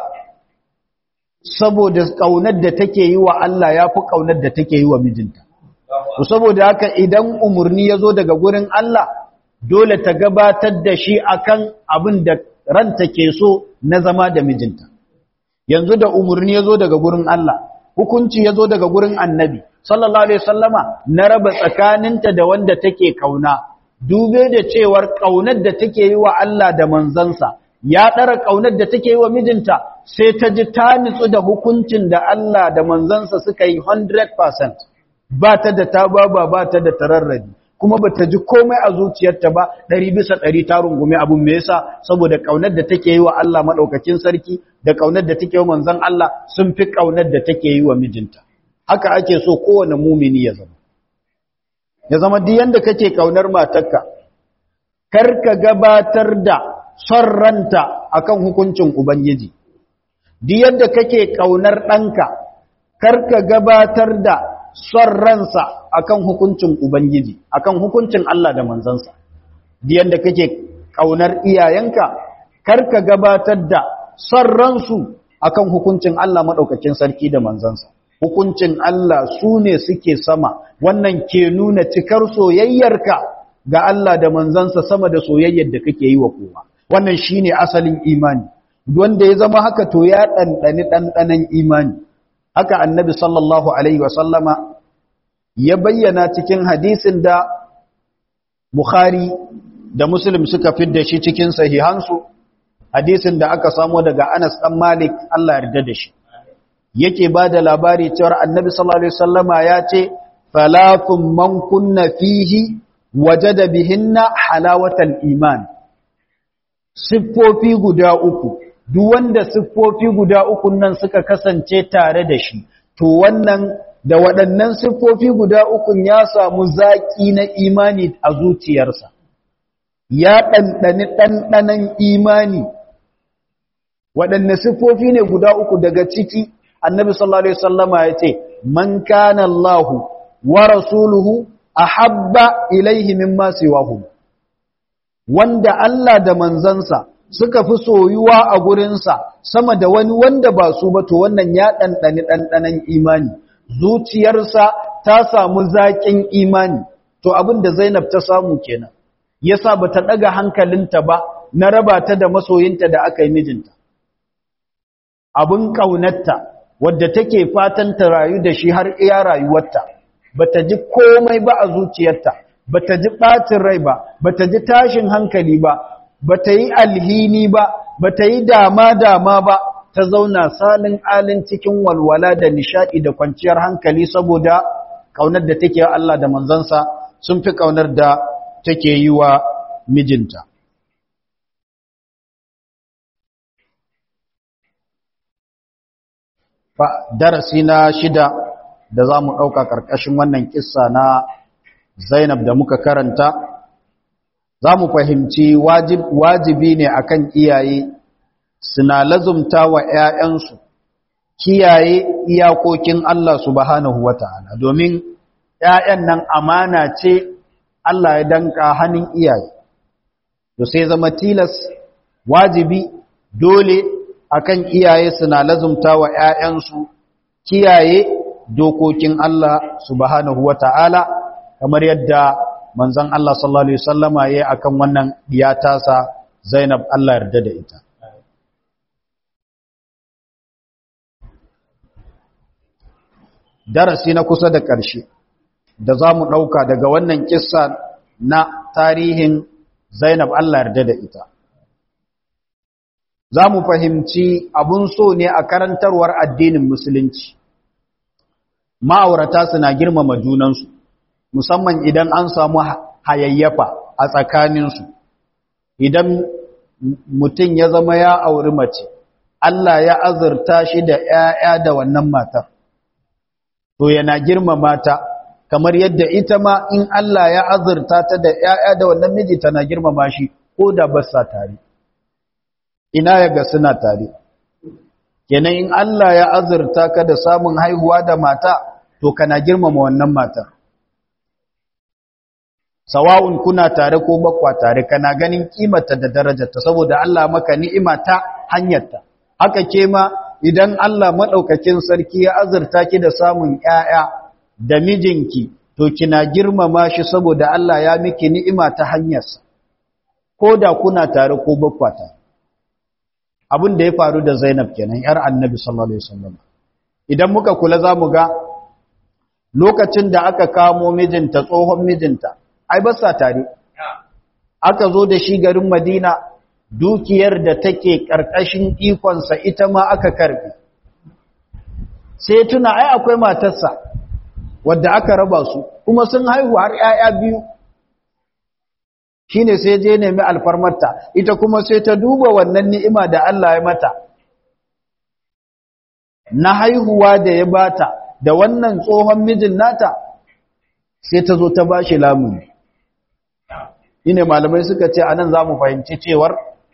Saboda ƙaunar da take yi wa Allah ya fi ƙaunar da take yi wa mijinta. To, saboda haka idan umarni ya zo daga gurin Allah, dole ta gabatar da shi akan abin da ranta ke so na zama da mijinta. Yanzu da umarni ya zo daga gurin Allah, hukunci ya zo daga gurin annabi, sallallahu Alaihi wasallama, na raba tsakaninta da wanda take kauna, dube da cewar kaunar da take yi wa Allah da manzansa, ya ɗara kaunar da take yi wa mijinta, sai ta ji ta nitsu da hukuncin da Allah da manzansa suka yi one hundred percent, ba ta da ta baba ba ta da tararrabi. Kuma ba ta ji komai a zuciyarta ba, ɗari bisa ɗari ta rungume abin me yasa, saboda ƙaunar da take yi wa Allah maɗaukakin sarki da ƙaunar da take yi wa manzon Allah sun fi ƙaunar da take yi wa mijinta. Haka ake so kowane mumini ya zama. Ya zama duk yanda kake ƙaunar matarka, kar ka gabatar da son ranta akan hukuncin Ubangiji. Duk yanda kake ƙaunar ɗanka, kar ka gabatar da son ransa akan hukuncin Ubangiji, akan hukuncin Allah da manzansa. Diyan da kake kaunar iyayenka, karka gabatar da son ransu akan hukuncin Allah madaukakin sarki da manzansa. Hukuncin Allah su ne suke sama, wannan ke nuna cikar soyayyarka ga Allah da manzansa sama da soyayyar da kake yi wa kowa. Wannan shine asalin imani. Wanda ya zama haka to ya ɗanɗani ɗanɗanan imani. Haka annabi sallallahu Alaihi wasallama ya bayyana cikin hadisin da Bukhari da Muslim suka fidda shi cikin sahihansu, hadisin da aka samo daga Anas ɗan Malik, Allah yarda da shi. Yake ba da labari cewar annabi sallallahu Alaihi wasallama ya ce, Falafun man kunna fihi wajada bihinna halawatal iman. Siffofi guda uku. Duk wanda siffofi guda uku nan suka kasance tare da shi, to wannan da waɗannan siffofi guda uku ya samu zaƙi na imani a zuciyarsa ya ɗanɗani ɗanɗanan imani. Waɗanne siffofi ne guda uku daga ciki annabi sallallahu alaihi wasallama ya ce man kana Allahu wa rasuluhu ahabba ilaihi mimma siwahu, wanda Allah da manzansa suka fi soyuwa a gurinsa sama da wani wanda ba su ba, to wannan ya ɗanɗani ɗanɗanan imani, zuciyarsa ta samu zaƙin imani. To abin da Zainab ta samu kenan yasa bata ɗaga hankalinta ba na raba ta da masoyinta da aka yi mijinta, abin ƙaunarta wadda take fatan ta rayu da shi har iya rayuwarta, bata ji komai ba a zuciyarta, bata ji ɓacin rai ba, bata ji tashin hankali ba, bata yi alhini ba, bata yi dama-dama ba, ta zauna salin alin cikin walwala da nishaɗi da kwanciyar hankali saboda ƙaunar da take wa Allah da manzansa sun fi ƙaunar da take yi wa mijinta. Darasi na shida da za mu ɗauka ƙarƙashin wannan ƙissa na Zainab da muka karanta, za mu fahimci wajib, wajibi ne akan iyaye suna lazumta wa ‘ya'yansu kiyaye iyakokin Allah subhanahu wa ta'ala, domin ‘ya'yan nan amana ce Allah ya danka hannun iyaye, to sai zama tilas wajibi dole akan iyaye suna lazumta wa ‘ya'yansu kiyaye dokokin Allah subhanahu wa ta'ala, kamar yadda manzon Allah sallallahu Alaihi wasallama ya yi akan wannan diyatasa Zainab Allah yarda da ita. Darasi na kusa da ƙarshe da za mu ɗauka daga wannan kissa na tarihin Zainab Allah yarda da ita. Za mu fahimci abun so ne a karantarwar addinin Musulunci. Ma'aurata suna girmama junansu, musamman idan an samu hayayyafa a tsakaninsu. Idan mutum ya zama ya auri mace, Allah ya azurta shi da ‘ya'ya da wannan matar, to yana girmama ta, kamar yadda ita ma in Allah ya azurta ta da ‘ya'ya da wannan miji tana girmama shi ko da ba sa tare. Ina ya ga suna tare. Kenan in Allah ya azurta ka da samun haihuwa da mata, to kana girmama wannan matar. Sawa'un kuna tare ko bakwa tare, kana ganin kimarta da darajarta saboda Allah maka ni'ima ta hanyarta. Haka ke ma idan Allah maɗaukakin sarki ya azurta ki da samun ‘ya'ya da mijinki, to kina girmama shi saboda Allah ya miki ni'ima ta hanyarsa, ko da kuna tare ko bakwa tare. Abin da ya faru da Zainab kenan, ‘yar annabi sallallahu Alaihi wasallam. Idan muka kula za mu ga lokacin da aka kamo mijinta, tsohon mijinta, ai ba sa tare. Aka zo da shi garin Madina, dukiyar da take ƙarƙashin ikonsa ita ma aka karbe. Sai tuna ai akwai matarsa wadda aka raba su, kuma sun haihu har ‘ya'ya biyu. Shi ne sai je nemi alfarmarta, ita kuma sai ta duba wannan ni'ima da Allah ya mata, na haihuwa da ya bata da wannan tsohon mijin nata, sai ta zo ta ba shi lamuni. Ine malamai suka ce anan za mu fahimci cewar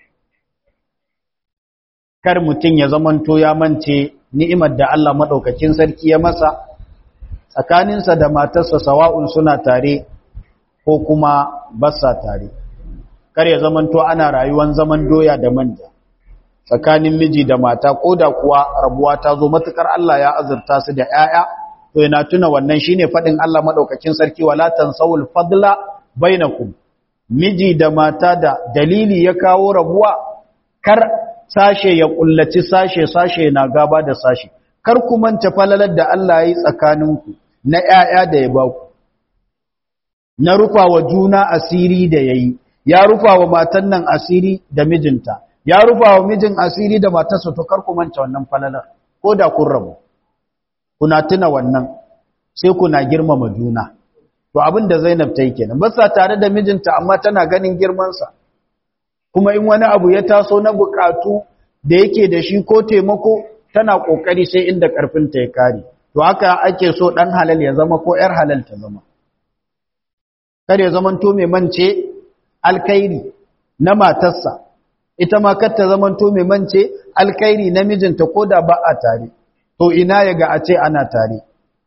kar mutum ya zamanto ya mance ni'imar da Allah maɗaukakin sarki ya masa tsakaninsa da matarsa, sawa'un suna tare ko kuma basa tare. Kar ya zamanto ana rayuwan zaman doya da manja tsakanin miji da mata, ko da kuwa rabuwa ta zo, matukar Allah ya azurta su da 'ya'ya, to yana tuna wannan shine faɗin Allah maɗaukakin sarki, wala tansawul fadla bainakum. Miji da mata da dalili ya kawo rabuwa, kar sashe ya kullaci sashe, sashe na gaba da sashe. Kar ku manta falalar da Allah ya yi tsakaninku na ‘ya'ya da ya baku, na rufa wa juna asiri da ya yi, ya rufa wa matan nan asiri da mijinta, ya rufa wa mijin asiri da matarsa, to kar ku manta wannan falalar, ko da kun rabu. Kuna tuna wannan, sai kuna girmama juna. To abin da Zainab ta yi kenan, ba sa tare da mijinta amma tana ganin girmansa, kuma in wani abu ya taso na bukatu da yake da shi ko taimako, tana kokari sai inda karfinta ya kare. to haka ake so ɗan halal ya zama ko ‘yar halal ta zama kar ya zamanto mai mance alkairi na matarsa ita ma kar ta zamanto mai mance alkairi na mijinta ko da ba a tare to ina ya ga a ce ana tare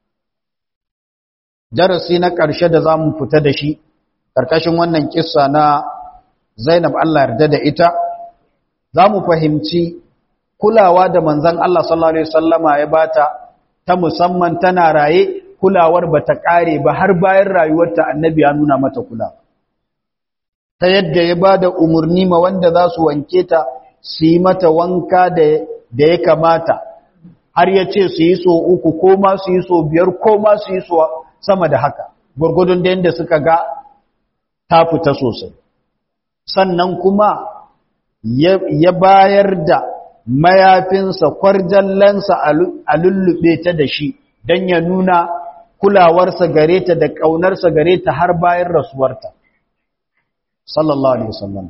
darasi na ƙarshe da za mu fita da shi ƙarƙashin wannan kissa na Zainab Allah yarda da ita za mu fahimci kulawa da manzon Allah sallallahu alaihi wasallama ya bata ta musamman tana raye kulawar bata kare ba har bayan rayuwarta annabi ya nuna mata kula ta yadda ya bada umurni ma wanda za su wanke ta su yi mata wanka da da ya kamata har ya ce su yi so uku ko ma su yi so biyar ko ma su yi so sama da haka gurgudun da yadda suka ga ta fita sosai sannan kuma ya bayar da mayafinsa kwarjallansa a lullube ta da shi don ya nuna kulawarsa gare ta da ƙaunarsa gare ta har bayan rasuwarta sallallahu alaihi wasallam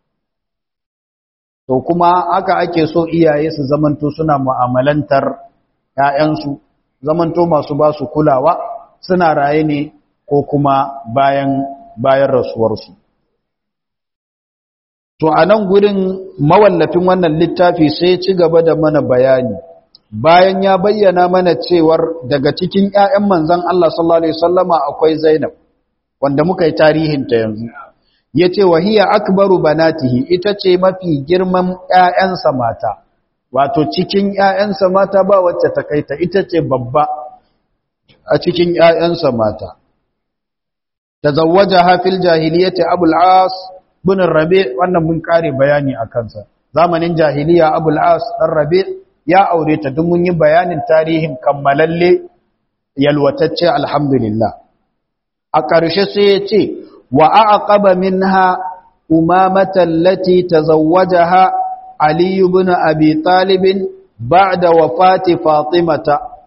to kuma haka ake so iyaye su zamanto suna mu'amalantar ƴaƴansu zamanto masu ba su kulawa suna raye ne ko kuma bayan bayan rasuwarsu to a nan gurin mawallafin wannan littafi sai ci gaba da mana bayani bayan ya bayyana mana cewar daga cikin ƴaƴan manzon Allah sallallahu alaihi wasallama akwai Zainab wanda muka yi tarihin ta yanzu yace wahiya akbaru banatihi ita ce mafi girman ƴaƴansa mata wato cikin ƴaƴansa mata ba wacce ta kaita ita ce babba a cikin ƴaƴansa mata tazawwajaha fil jahiliyyati abul as bin rabi wannan mun kare bayani akan sa zamanin jahiliya abul as dan rabi ya aure ta duk mun yi bayanin tarihin kammalalle yalwatacce alhamdulillah a ƙarshe sai ya ce wa aqaba minha umamata allati tazawwajaha ali ibn abi talib ba'da wafati fatimata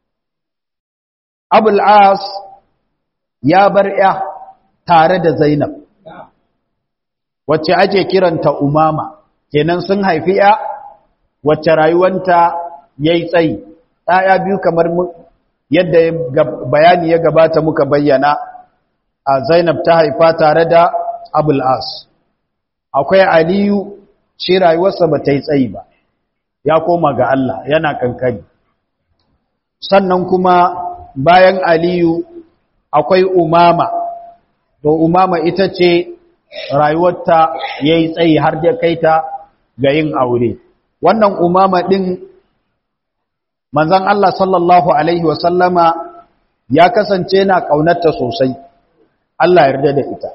abul as ya bar ya tare da zainab wacce ake kiranta umama kenan sun haifi ya wacce rayuwanta yayi tsayi ɗaya biyu kamar yadda bayani ya gabata muka bayyana a Zainab ta haifa tare da Abul As akwai Aliyu shi rayuwarsa ba ta yi tsayi ba ya koma ga Allah yana kankani sannan kuma bayan Aliyu akwai Umama to Umama ita ce rayuwarta yayi tsayi har da kaita ga yin aure wannan Umama din manzon Allah sallallahu alaihi wasallama ya kasance yana kaunarta sosai Allah yarda da ita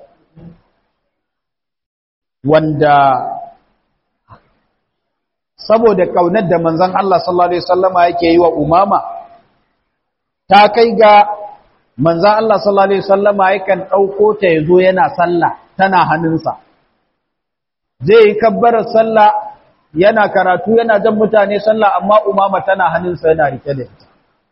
wanda saboda kaunar da manzon Allah sallallahu alaihi wasallama yake yi wa Umama ta kai ga manzon Allah sallallahu alaihi wasallama yakan dauko ta yazo yana sallah tana hannunsa zai yi kabbarar sallah yana karatu yana jan mutane sallah amma Umama tana hannunsa yana rike da ita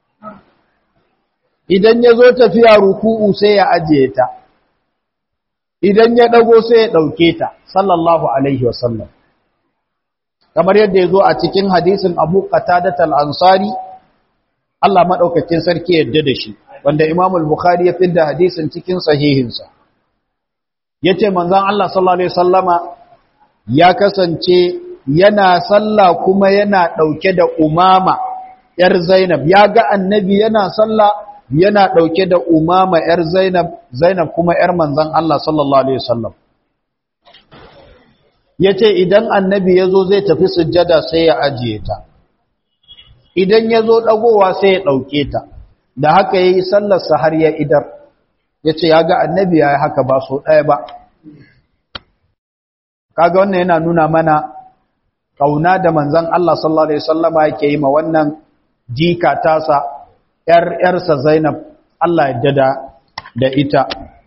idan ya zo tafiya ruku'u sai ya ajiye ta idan ya dago sai ya dauke ta sallallahu alaihi wasallam kamar yadda ya zo a cikin hadisin Abu Qatadah al-Ansari Allah madaukakin sarki yadda da shi wanda Imam al-Bukhari ya fidda hadisin cikin sahihinsa yace manzon Allah sallallahu alaihi wasallama ya kasance yana sallah kuma yana dauke da Umama yar Zainab ya ga annabi yana sallah yana dauke da Umama yar Zainab Zainab kuma yar manzon Allah sallallahu alaihi wasallam yace idan annabi yazo zai tafi sujjada sai ya ajiye ta idan yazo dagowa sai ya dauke ta da haka yayi sallar sa har ya idar yace ya ga annabi yayi haka ba so daya ba kaga wannan yana nuna mana kauna da manzon Allah sallallahu alaihi wasallama yake yi ma wannan jika tasa yar yarsa Zainab Allah ya dada da ita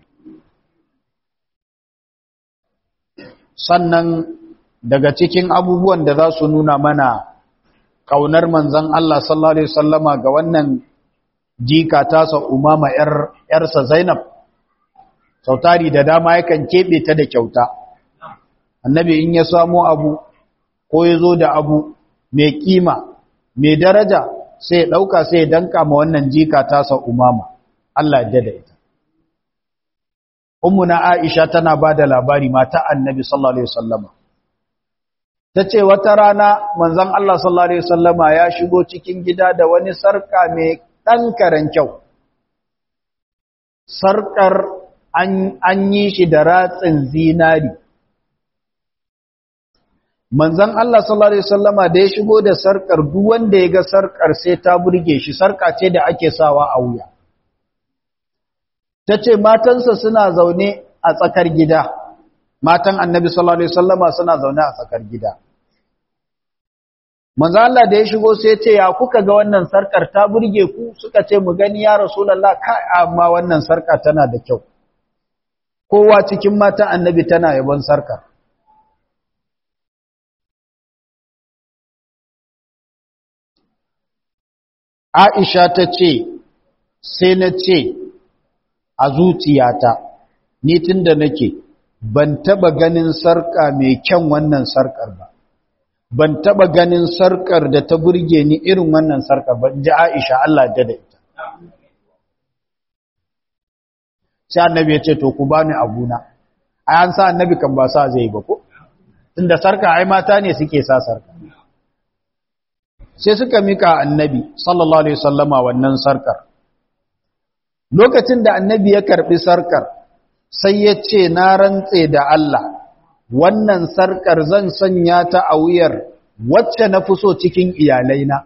sannan daga cikin abubuwan da za su nuna mana kaunar manzon Allah sallallahu alaihi wasallama ga wannan jika tasa Umama yar yarsa Zainab sautari da dama yakan kebe ta da kyauta annabi in ya samu abu ko ya zo da abu mai kima mai daraja sai ya ɗauka sai ya danka ma wannan jika tasa Umama, Allah ya da ita. Ummuna Aisha tana ba da labari mata annabi sallallahu Alaihi wasallama. Ta ce wata rana manzon Allah sallallahu Alaihi wasallama ya shigo cikin gida da wani sarƙa mai ɗan karen kyau. Sarƙar an yi shi da ratsin zinari. Manzon Allah sallallahu Alaihi wasallama da ya shigo da sarƙar duk wanda ya ga sarƙar sai ta burge shi, sarƙa ce da ake sawa a wuya. Ta ce matansa suna zaune a tsakar gida, matan annabi sallallahu Alaihi wasallama suna zaune a tsakar gida. Manzo Allah da ya shigo sai ce ya kuka ga wannan sarkar ta burge ku, suka ce mu gani ya Rasulullah, kai amma wannan sarka tana da kyau. Kowa cikin matan annabi tana yabon sarkar. Aisha ta ce sai na ce a zuciyata, ni tunda nake ban taba ganin sarka mai kyan wannan sarkar ba, ban taba ganin sarkar da ta burge ni irin wannan sarkar ba, ji Aisha Allah da da ita. Sai annabi ya ce to ku bani abuna, ai an sa annabi kan ba sa zai ba ko, tunda sarka ai mata ne suke sa sarka. Sai suka mika annabi sallallahu alaihi wasallama wannan sarkar. Lokacin da annabi ya karbi sarkar, sai ya ce na rantse da Allah, wannan sarkar zan sanya ta a wuyar wacce na fi so cikin iyalaina.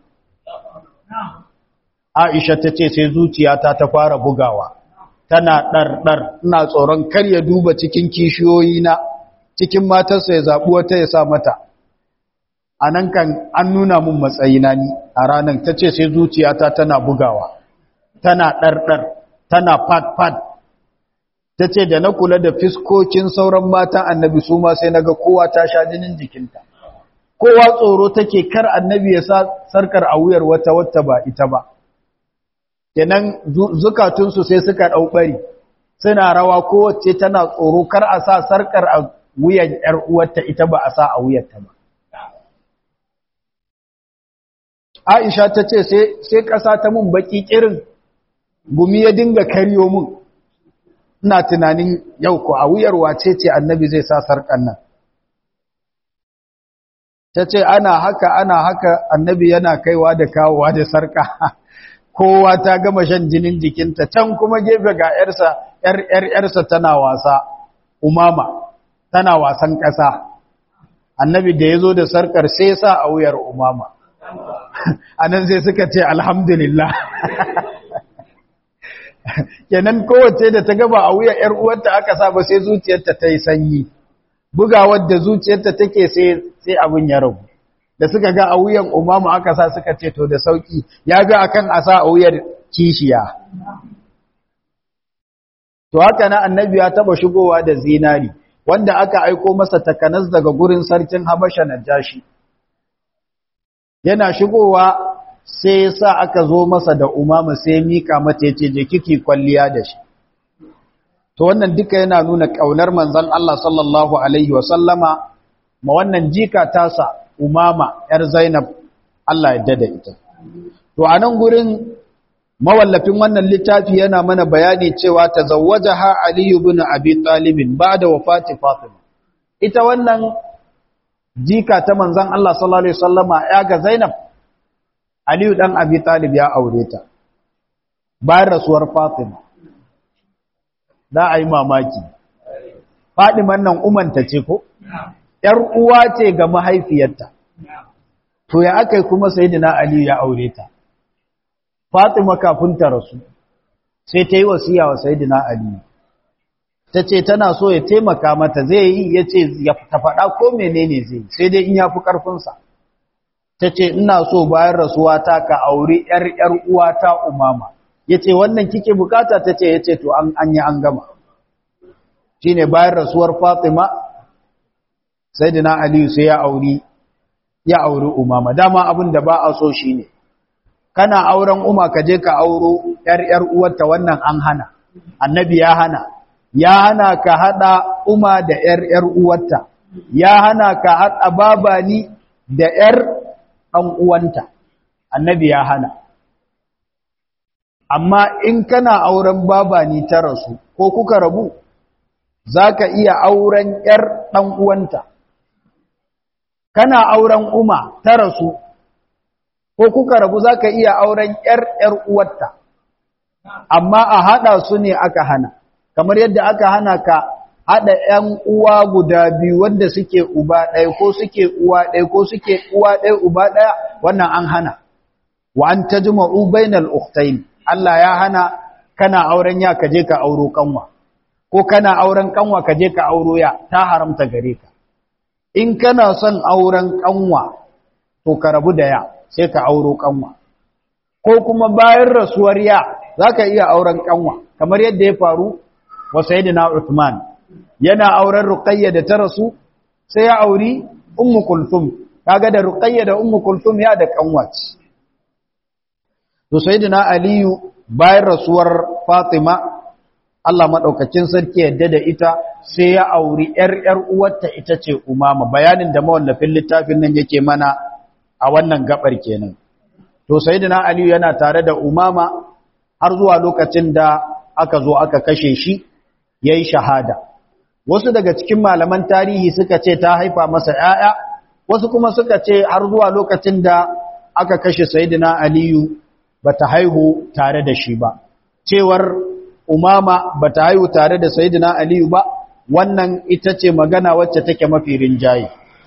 Aisha ta ce sai zuciyata ta fara bugawa, tana ɗarɗar, ina tsoron kar ya duba cikin kishiyoyina, cikin matarsa ya zaɓi wata ya sa mata. A nan kan an nuna mun matsayina ni a ranar, ta ce sai zuciyata tana bugawa, tana ɗarɗar, tana fat-fat. Ta ce da na kula da fiskokin sauran matan annabi su ma sai naga kowa ta sha jinin jikinta. Kowa tsoro take kar annabi ya sa sarkar a wuyar wata wata ba ita ba. Kenan zukatunsu sai suka ɗau ɓari, suna rawa kowace tana tsoro kar a sa sarkar a wuyan ‘yar uwarta ita ba a sa a wuyarta ba. Aisha ta ce sai ƙasa ta mun baƙi ƙirin, gumi ya dinga karyo mun. Ina tunanin yau ko a wuyar wace ce annabi zai sa sarƙan nan. Ta ce ana haka ana haka annabi yana kaiwa da kawowa da sarƙa. Kowa ta gama shan jinin jikinta, can kuma gefe ga ‘yarsa, ‘yar ‘yarsa tana wasa, Umama, tana wasan ƙasa. Annabi da ya zo da sarƙar sai sa a wuyar Umama. A nan sai suka ce alhamdulillah. Kenan kowace da ta gaba a wuya ‘yar uwarta aka sa ba sai zuciyarta ta yi sanyi, bugawar da zuciyarta take sai abin ya ragu. Da suka ga a wuyan Umama aka sa suka ce to da sauki, ya ga akan a sa a wuyar kishiya. To haka na annabi ya taba shigowa da zinari, wanda aka aiko masa takanas daga gurin sarkin Habasha Najashi. Yana shigowa sai sa aka zo masa da Umama sai mika mata yace je kiki kwalliya da shi. To wannan duka yana nuna kaunar manzon Allah sallallahu alaihi wasallama ma wannan jika tasa Umama yar Zainab, Allah ya dada ita. To anan gurin mawallafin wannan littafi yana mana bayani cewa tazawwajaha Ali ibn Abi Talib ba'da wafati Fatima. Ita wannan jika ta manzon Allah sallallahu alaihi wasallama ya ga Zainab, Aliyu dan Abi Talib ya aure ta bayan rasuwar Fatima. Da ai mamaki. Fatiman nan umanta ce ko? Yar uwa ce ga mahaifiyarta. To ya akai kuma Sayyidina Ali ya aure ta. Fatima kafin ta rasu sai ta yi wasiya wa Sayyidina Ali. Ta ce tana so ya taimaka mata, zai yi ya ce ya ta faɗa ko menene zai, sai dai in ya fi ƙarfinsa. Ta ce ina so bayan rasuwa ta ka auri ‘yar ‘yar uwata Umama. Ya ce wannan kike bukata? Ta ce ya ce to an yi an gama. Shi ne bayan rasuwar Fatima, Sayyidina Aliyu sai ya auri ya auri Umama. Dama abin da ba a so shi ne, kana auren Uma ka je ka auro ‘yar ‘yar uwarta, wannan an hana. Annabi ya hana. Ya hana ka haɗa Uma da ‘yar ‘yar uwarta, ya hana ka haɗa babani da ‘yar ɗan uwanta, annabi ya hana. amma in kana auren baba ni ta rasu ko kuka rabu zaka iya auren yar dan uwanta, kana auren uma ta rasu ko kuka rabu zaka iya auren yar yar uwarta, amma a hada su ne aka hana, kamar yadda aka hana ka hada ƴan uwa guda biyu wanda suke uba ɗaya ko suke uwa ɗaya ko suke uwa ɗaya uba ɗaya, wannan an hana. Wa an tajma'u bainal ukhtayn, Allah ya hana kana auren ya kaje ka auro kanwa, ko kana auren kanwa kaje ka auro ya, ta haramta gare ka. In kana son auren kanwa to ka rabu da ya sai ka auro kanwa, ko kuma bayan rasuwar ya zaka iya auren kanwa, kamar yadda ya faru wa sayyidina Uthman, yana auren Ruqayya da ta rasu sai ya auri Ummu Kulthum, kaga da Ruqayya da Ummu Kulthum ya da kanwa ce. To sayyidina Aliyu bayan rasuwar Fatima, Allah madaukakin sarki yadda da ita, sai ya auri yar yar uwarta ita ce Umama, bayanin da mawallafin littafin nan yake mana a wannan gabar kenan. To sayyidina Aliyu yana tare da Umama har zuwa lokacin da aka zo aka kashe shi yayi shahada. Wasu daga cikin malaman tarihi suka ce ta haifa masa ƴaƴa, wasu kuma suka ce har zuwa lokacin da aka kashe sayyidina Aliyu bata haihu tare da shi ba. Cewar Umama bata haihu tare da sayyidina Aliyu ba, wannan ita ce magana wacce take mafi rinjaye.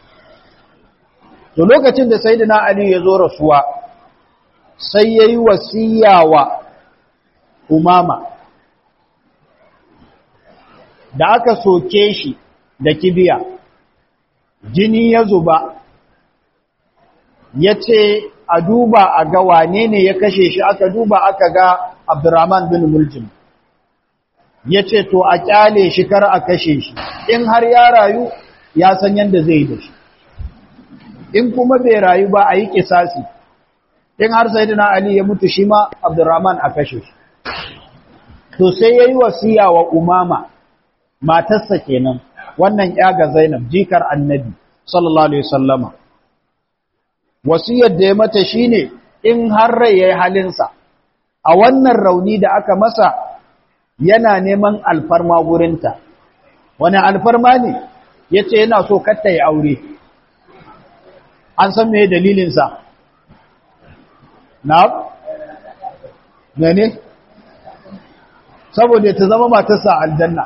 To lokacin da sayyidina Aliyu ya zo rasuwa, sai yayi wasiya wa Umama, da aka soke shi da kibiya, jini ya zuba, ya ce a duba a ga wane ne ya kashe shi, aka duba aka ga Abdurrahman bin Muljim, ya ce to a kyale shi kar a kashe shi, in har ya rayu ya san yadda zai yi da shi, in kuma bai rayu ba a yi kisasi, in har Sayyidina Ali ya mutu shi ma Abdurrahman a kashe shi. To sai ya yi wasiya wa Umama, matarsa kenan, wannan ya ga Zainab, jikar annabi, sallallahu Alaihi wasallama. Wasiyar da ya mata shi ne, in har rai ya yi halinsa, a wannan rauni da aka masa yana neman alfarma gurinta. Wani alfarma ne? Ya ce yana so katta ya aure. An san me dalilinsa? Na? Mene? Saboda ta zama matarsa aljanna.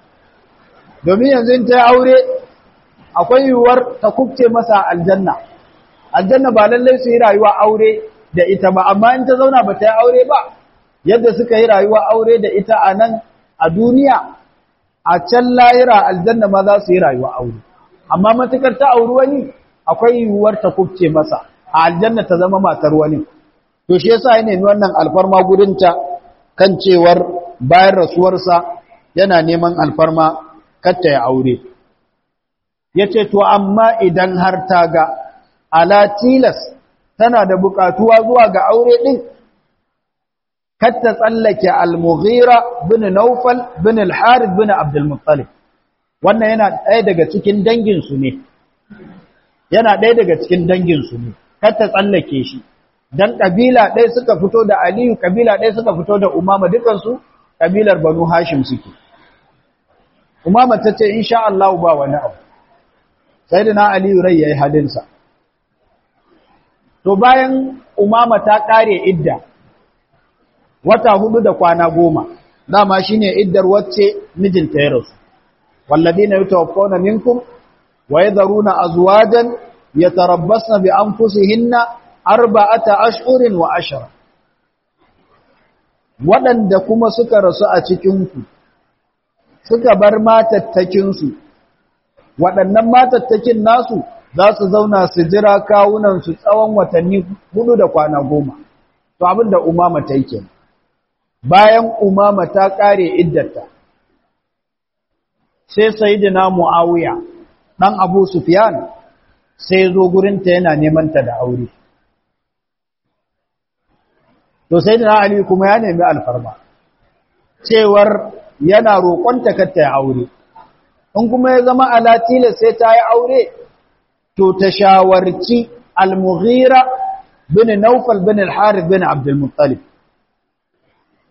Domin yanzu ta yi aure, akwai yiwuwar ta kubce masa aljanna. Aljanna ba lallai su yi rayuwa aure da ita ba, amma in ta zauna ba ta yi aure ba, yadda suka yi rayuwa aure da ita a nan a duniya, a can layira aljanna ma za su yi rayuwa aure. Amma matukar ta auri wani, akwai yiwuwar ta kubce masa, a aljanna ta zama matar wani. To shi yasa ya nemi wannan alfarma gurinta kan cewar bayan rasuwarsa yana neman alfarma katta ya aure. Ya ce, to amma idan har ta ga ala tilas tana da bukatuwa zuwa ga aure ɗin, katta tsallake al-Mughira bin Naufal bin al-Harith bin Abdul Muttalib. Wannan yana ɗaya daga cikin danginsu ne, yana ɗaya daga cikin danginsu ne, katta tsallake shi. Dan ƙabila ɗaya suka fito da Aliyu, ƙabila ɗaya suka fito da Umama, dukansu ƙabilar Banu Hashim suke. Umama ta ce, insha Allah ba wani abu, sai da na Aliyu rai ya yi halinsa. To bayan Umama ta ƙare idda, wata hudu da kwana goma, dama shi ne iddar wacce mijinta ya rasu. Wallabi na yi tawaffona minkum, wa ya zaruna a zuwajen ya tarabbas na bi an fusi hinna arba'ata ash'urin wa ashara. Waɗanda kuma suka rasu a cikinku, suka bar matattakinsu, waɗannan matattakin nasu za su zauna su jira kawunansu tsawon watanni hudu da kwana goma. To abin da Umama ta yi kenan. Bayan Umama ta ƙare iddata, sai Sayyidina Muawiya, ɗan Abu Sufyan, sai zo gurinta yana neman ta da aure. To Sayyidina Ali kuma ya nemi alfarma, cewar yana roƙonta kar ta yi aure. In kuma ya zama ala tilas sai ta yi aure, to ta shawarci Al-Mughira bin Naufal bin Al-Harith bin Abdul Muttalib.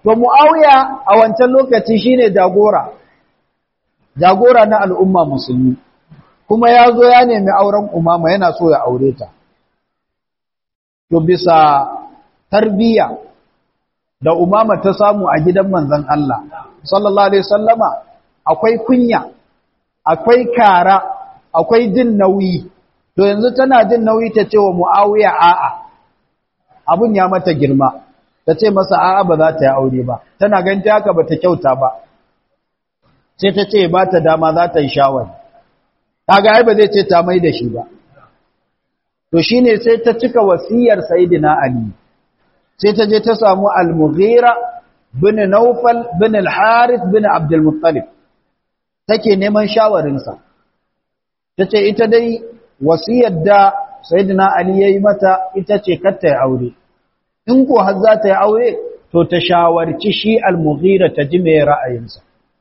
to Muawiya a wancan lokaci shine jagora jagora na al'umma musulmi kuma ya zo ya nemi auren Umama yana so ya aure ta to bisa tarbiya da Umama ta samu a gidan manzon Allah sallallahu alaihi wasallama akwai kunya akwai kara akwai jin nauyi to yanzu tana jin nauyi ta ce wa Muawiya a'a abun ya mata girma ta ce masa a'a ba za ta yi aure ba tana ganin haka ba ta kyauta ba sai ta ce ba ta dama za ta yi shawari kaga ai ba zai ce ta mai da shi ba to shine sai ta cika wasiyar sayyidina Ali sai ta je ta samu al-Mughira bin Nawfal bin al-Harith bin Abdul Muttalib take neman shawarin sa tace ita dai wasiyar da sayyidina Ali yayi mata ita ce kar ta yi aure in ko har za ta yi aure to ta shawarci shi al-Mughira ta ji mai ra'ayinsa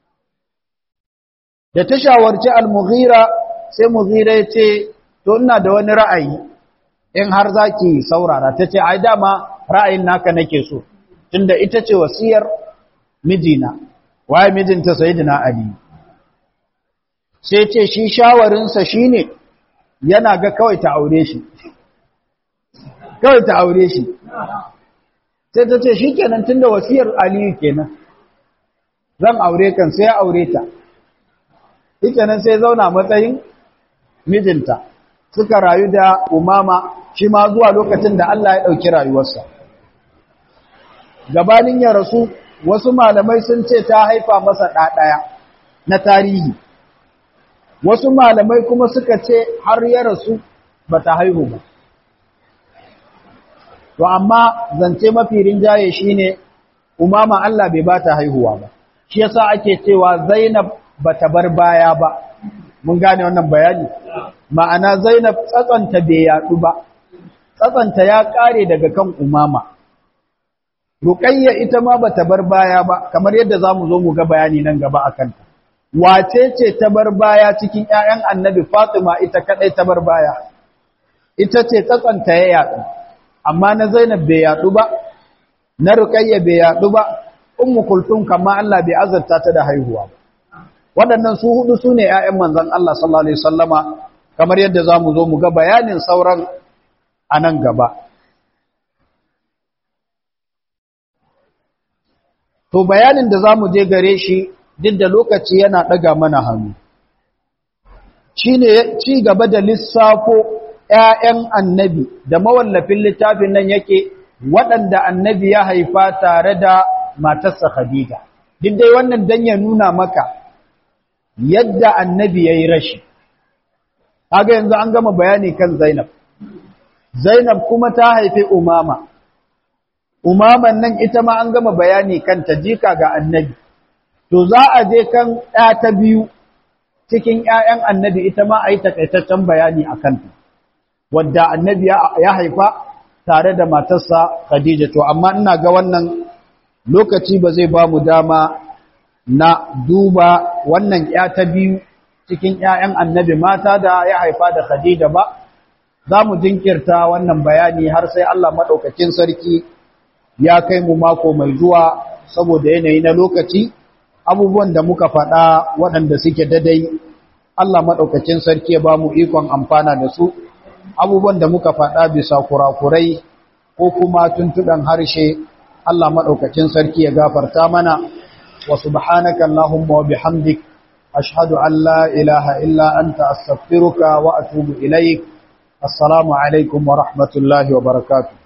da ta shawarci al-Mughira sai Mughira ya ce to ina da wani ra'ayi in har zaki saurara tace ai dama ra'ayin naka nake so tunda ita ce wasiyar mijina waye mijinta sayyidina Ali sai ce shi shawarin sa shine yana ga kawai ta aure shi kawai ta aure shi sai ta ce shikenan tunda wasiyar Ali kenan zan aure kan sai ya aure ta shikenan sai zauna matsayin mijinta suka rayu da Umama shi ma zuwa lokacin da Allah ya dauki rayuwarsa gabanin ya rasu wasu malamai sun ce ta haifa masa ɗaɗaya na tarihi wasu malamai kuma suka ce har ya rasu bata haihu ba to amma zance mafi rinjaye shine Umama Allah bai bata haihuwa ba shi yasa ake cewa Zainab bata bar baya ba mun gane wannan bayani ma'ana Zainab tsatsanta bai yadu ba tsatsanta ya kare daga kan Umama Ruqayya ita ma bata bar baya ba kamar yadda zamu zo mu ga bayani nan gaba akan ta wace ce ta bar baya cikin ƴaƴan Annabi Fatima ita kadai ta bar baya ita ce tsatsanta ya yadu amma na Zainab bai yadu ba na Ruqayya bai yadu ba Ummu Kulthum kama Allah bai azarta ta da haihuwa ba waɗannan su hudu sune ƴaƴan manzon Allah sallallahu alaihi wasallama kamar yadda zamu zo mu ga bayanin sauran anan gaba to bayanin da zamu je gare shi duk da lokaci yana daga mana hannu shine ci gaba da lissafo ƴaƴan annabi da mawallafin littafin nan yake waɗanda annabi ya haifa tare da matarsa Khadija duk dai wannan dan ya nuna maka yadda annabi yayi rashi kaga yanzu an gama bayani kan Zainab Zainab kuma ta haife Umama Umaman nan ita ma an gama bayani kan ta jika ga annabi to za a je kan ɗa ta biyu cikin ƴaƴan annabi ita ma a yi takaitaccen bayani akan ta wadda annabi ya haifa tare da matarsa Khadija to amma ina ga wannan lokaci ba zai ba mu dama na duba wannan ƴa ta biyu cikin ƴaƴan annabi mata da ya haifa da Khadija ba za mu jinkirta wannan bayani har sai Allah madaukakin sarki ya kai mu mako mai zuwa saboda yanayi na lokaci abubuwan da muka faɗa waɗanda suke dadai Allah madaukakin sarki ya ba mu ikon amfana da su abubuwan da muka faɗa bisa kurakurai ko kuma tuntuɗan harshe Allah madaukakin sarki ya gafarta mana wa subhanaka allahumma wa bihamdik ashhadu an la ilaha illa anta astaghfiruka wa atubu ilaik assalamu alaikum wa rahmatullahi wa barakatuh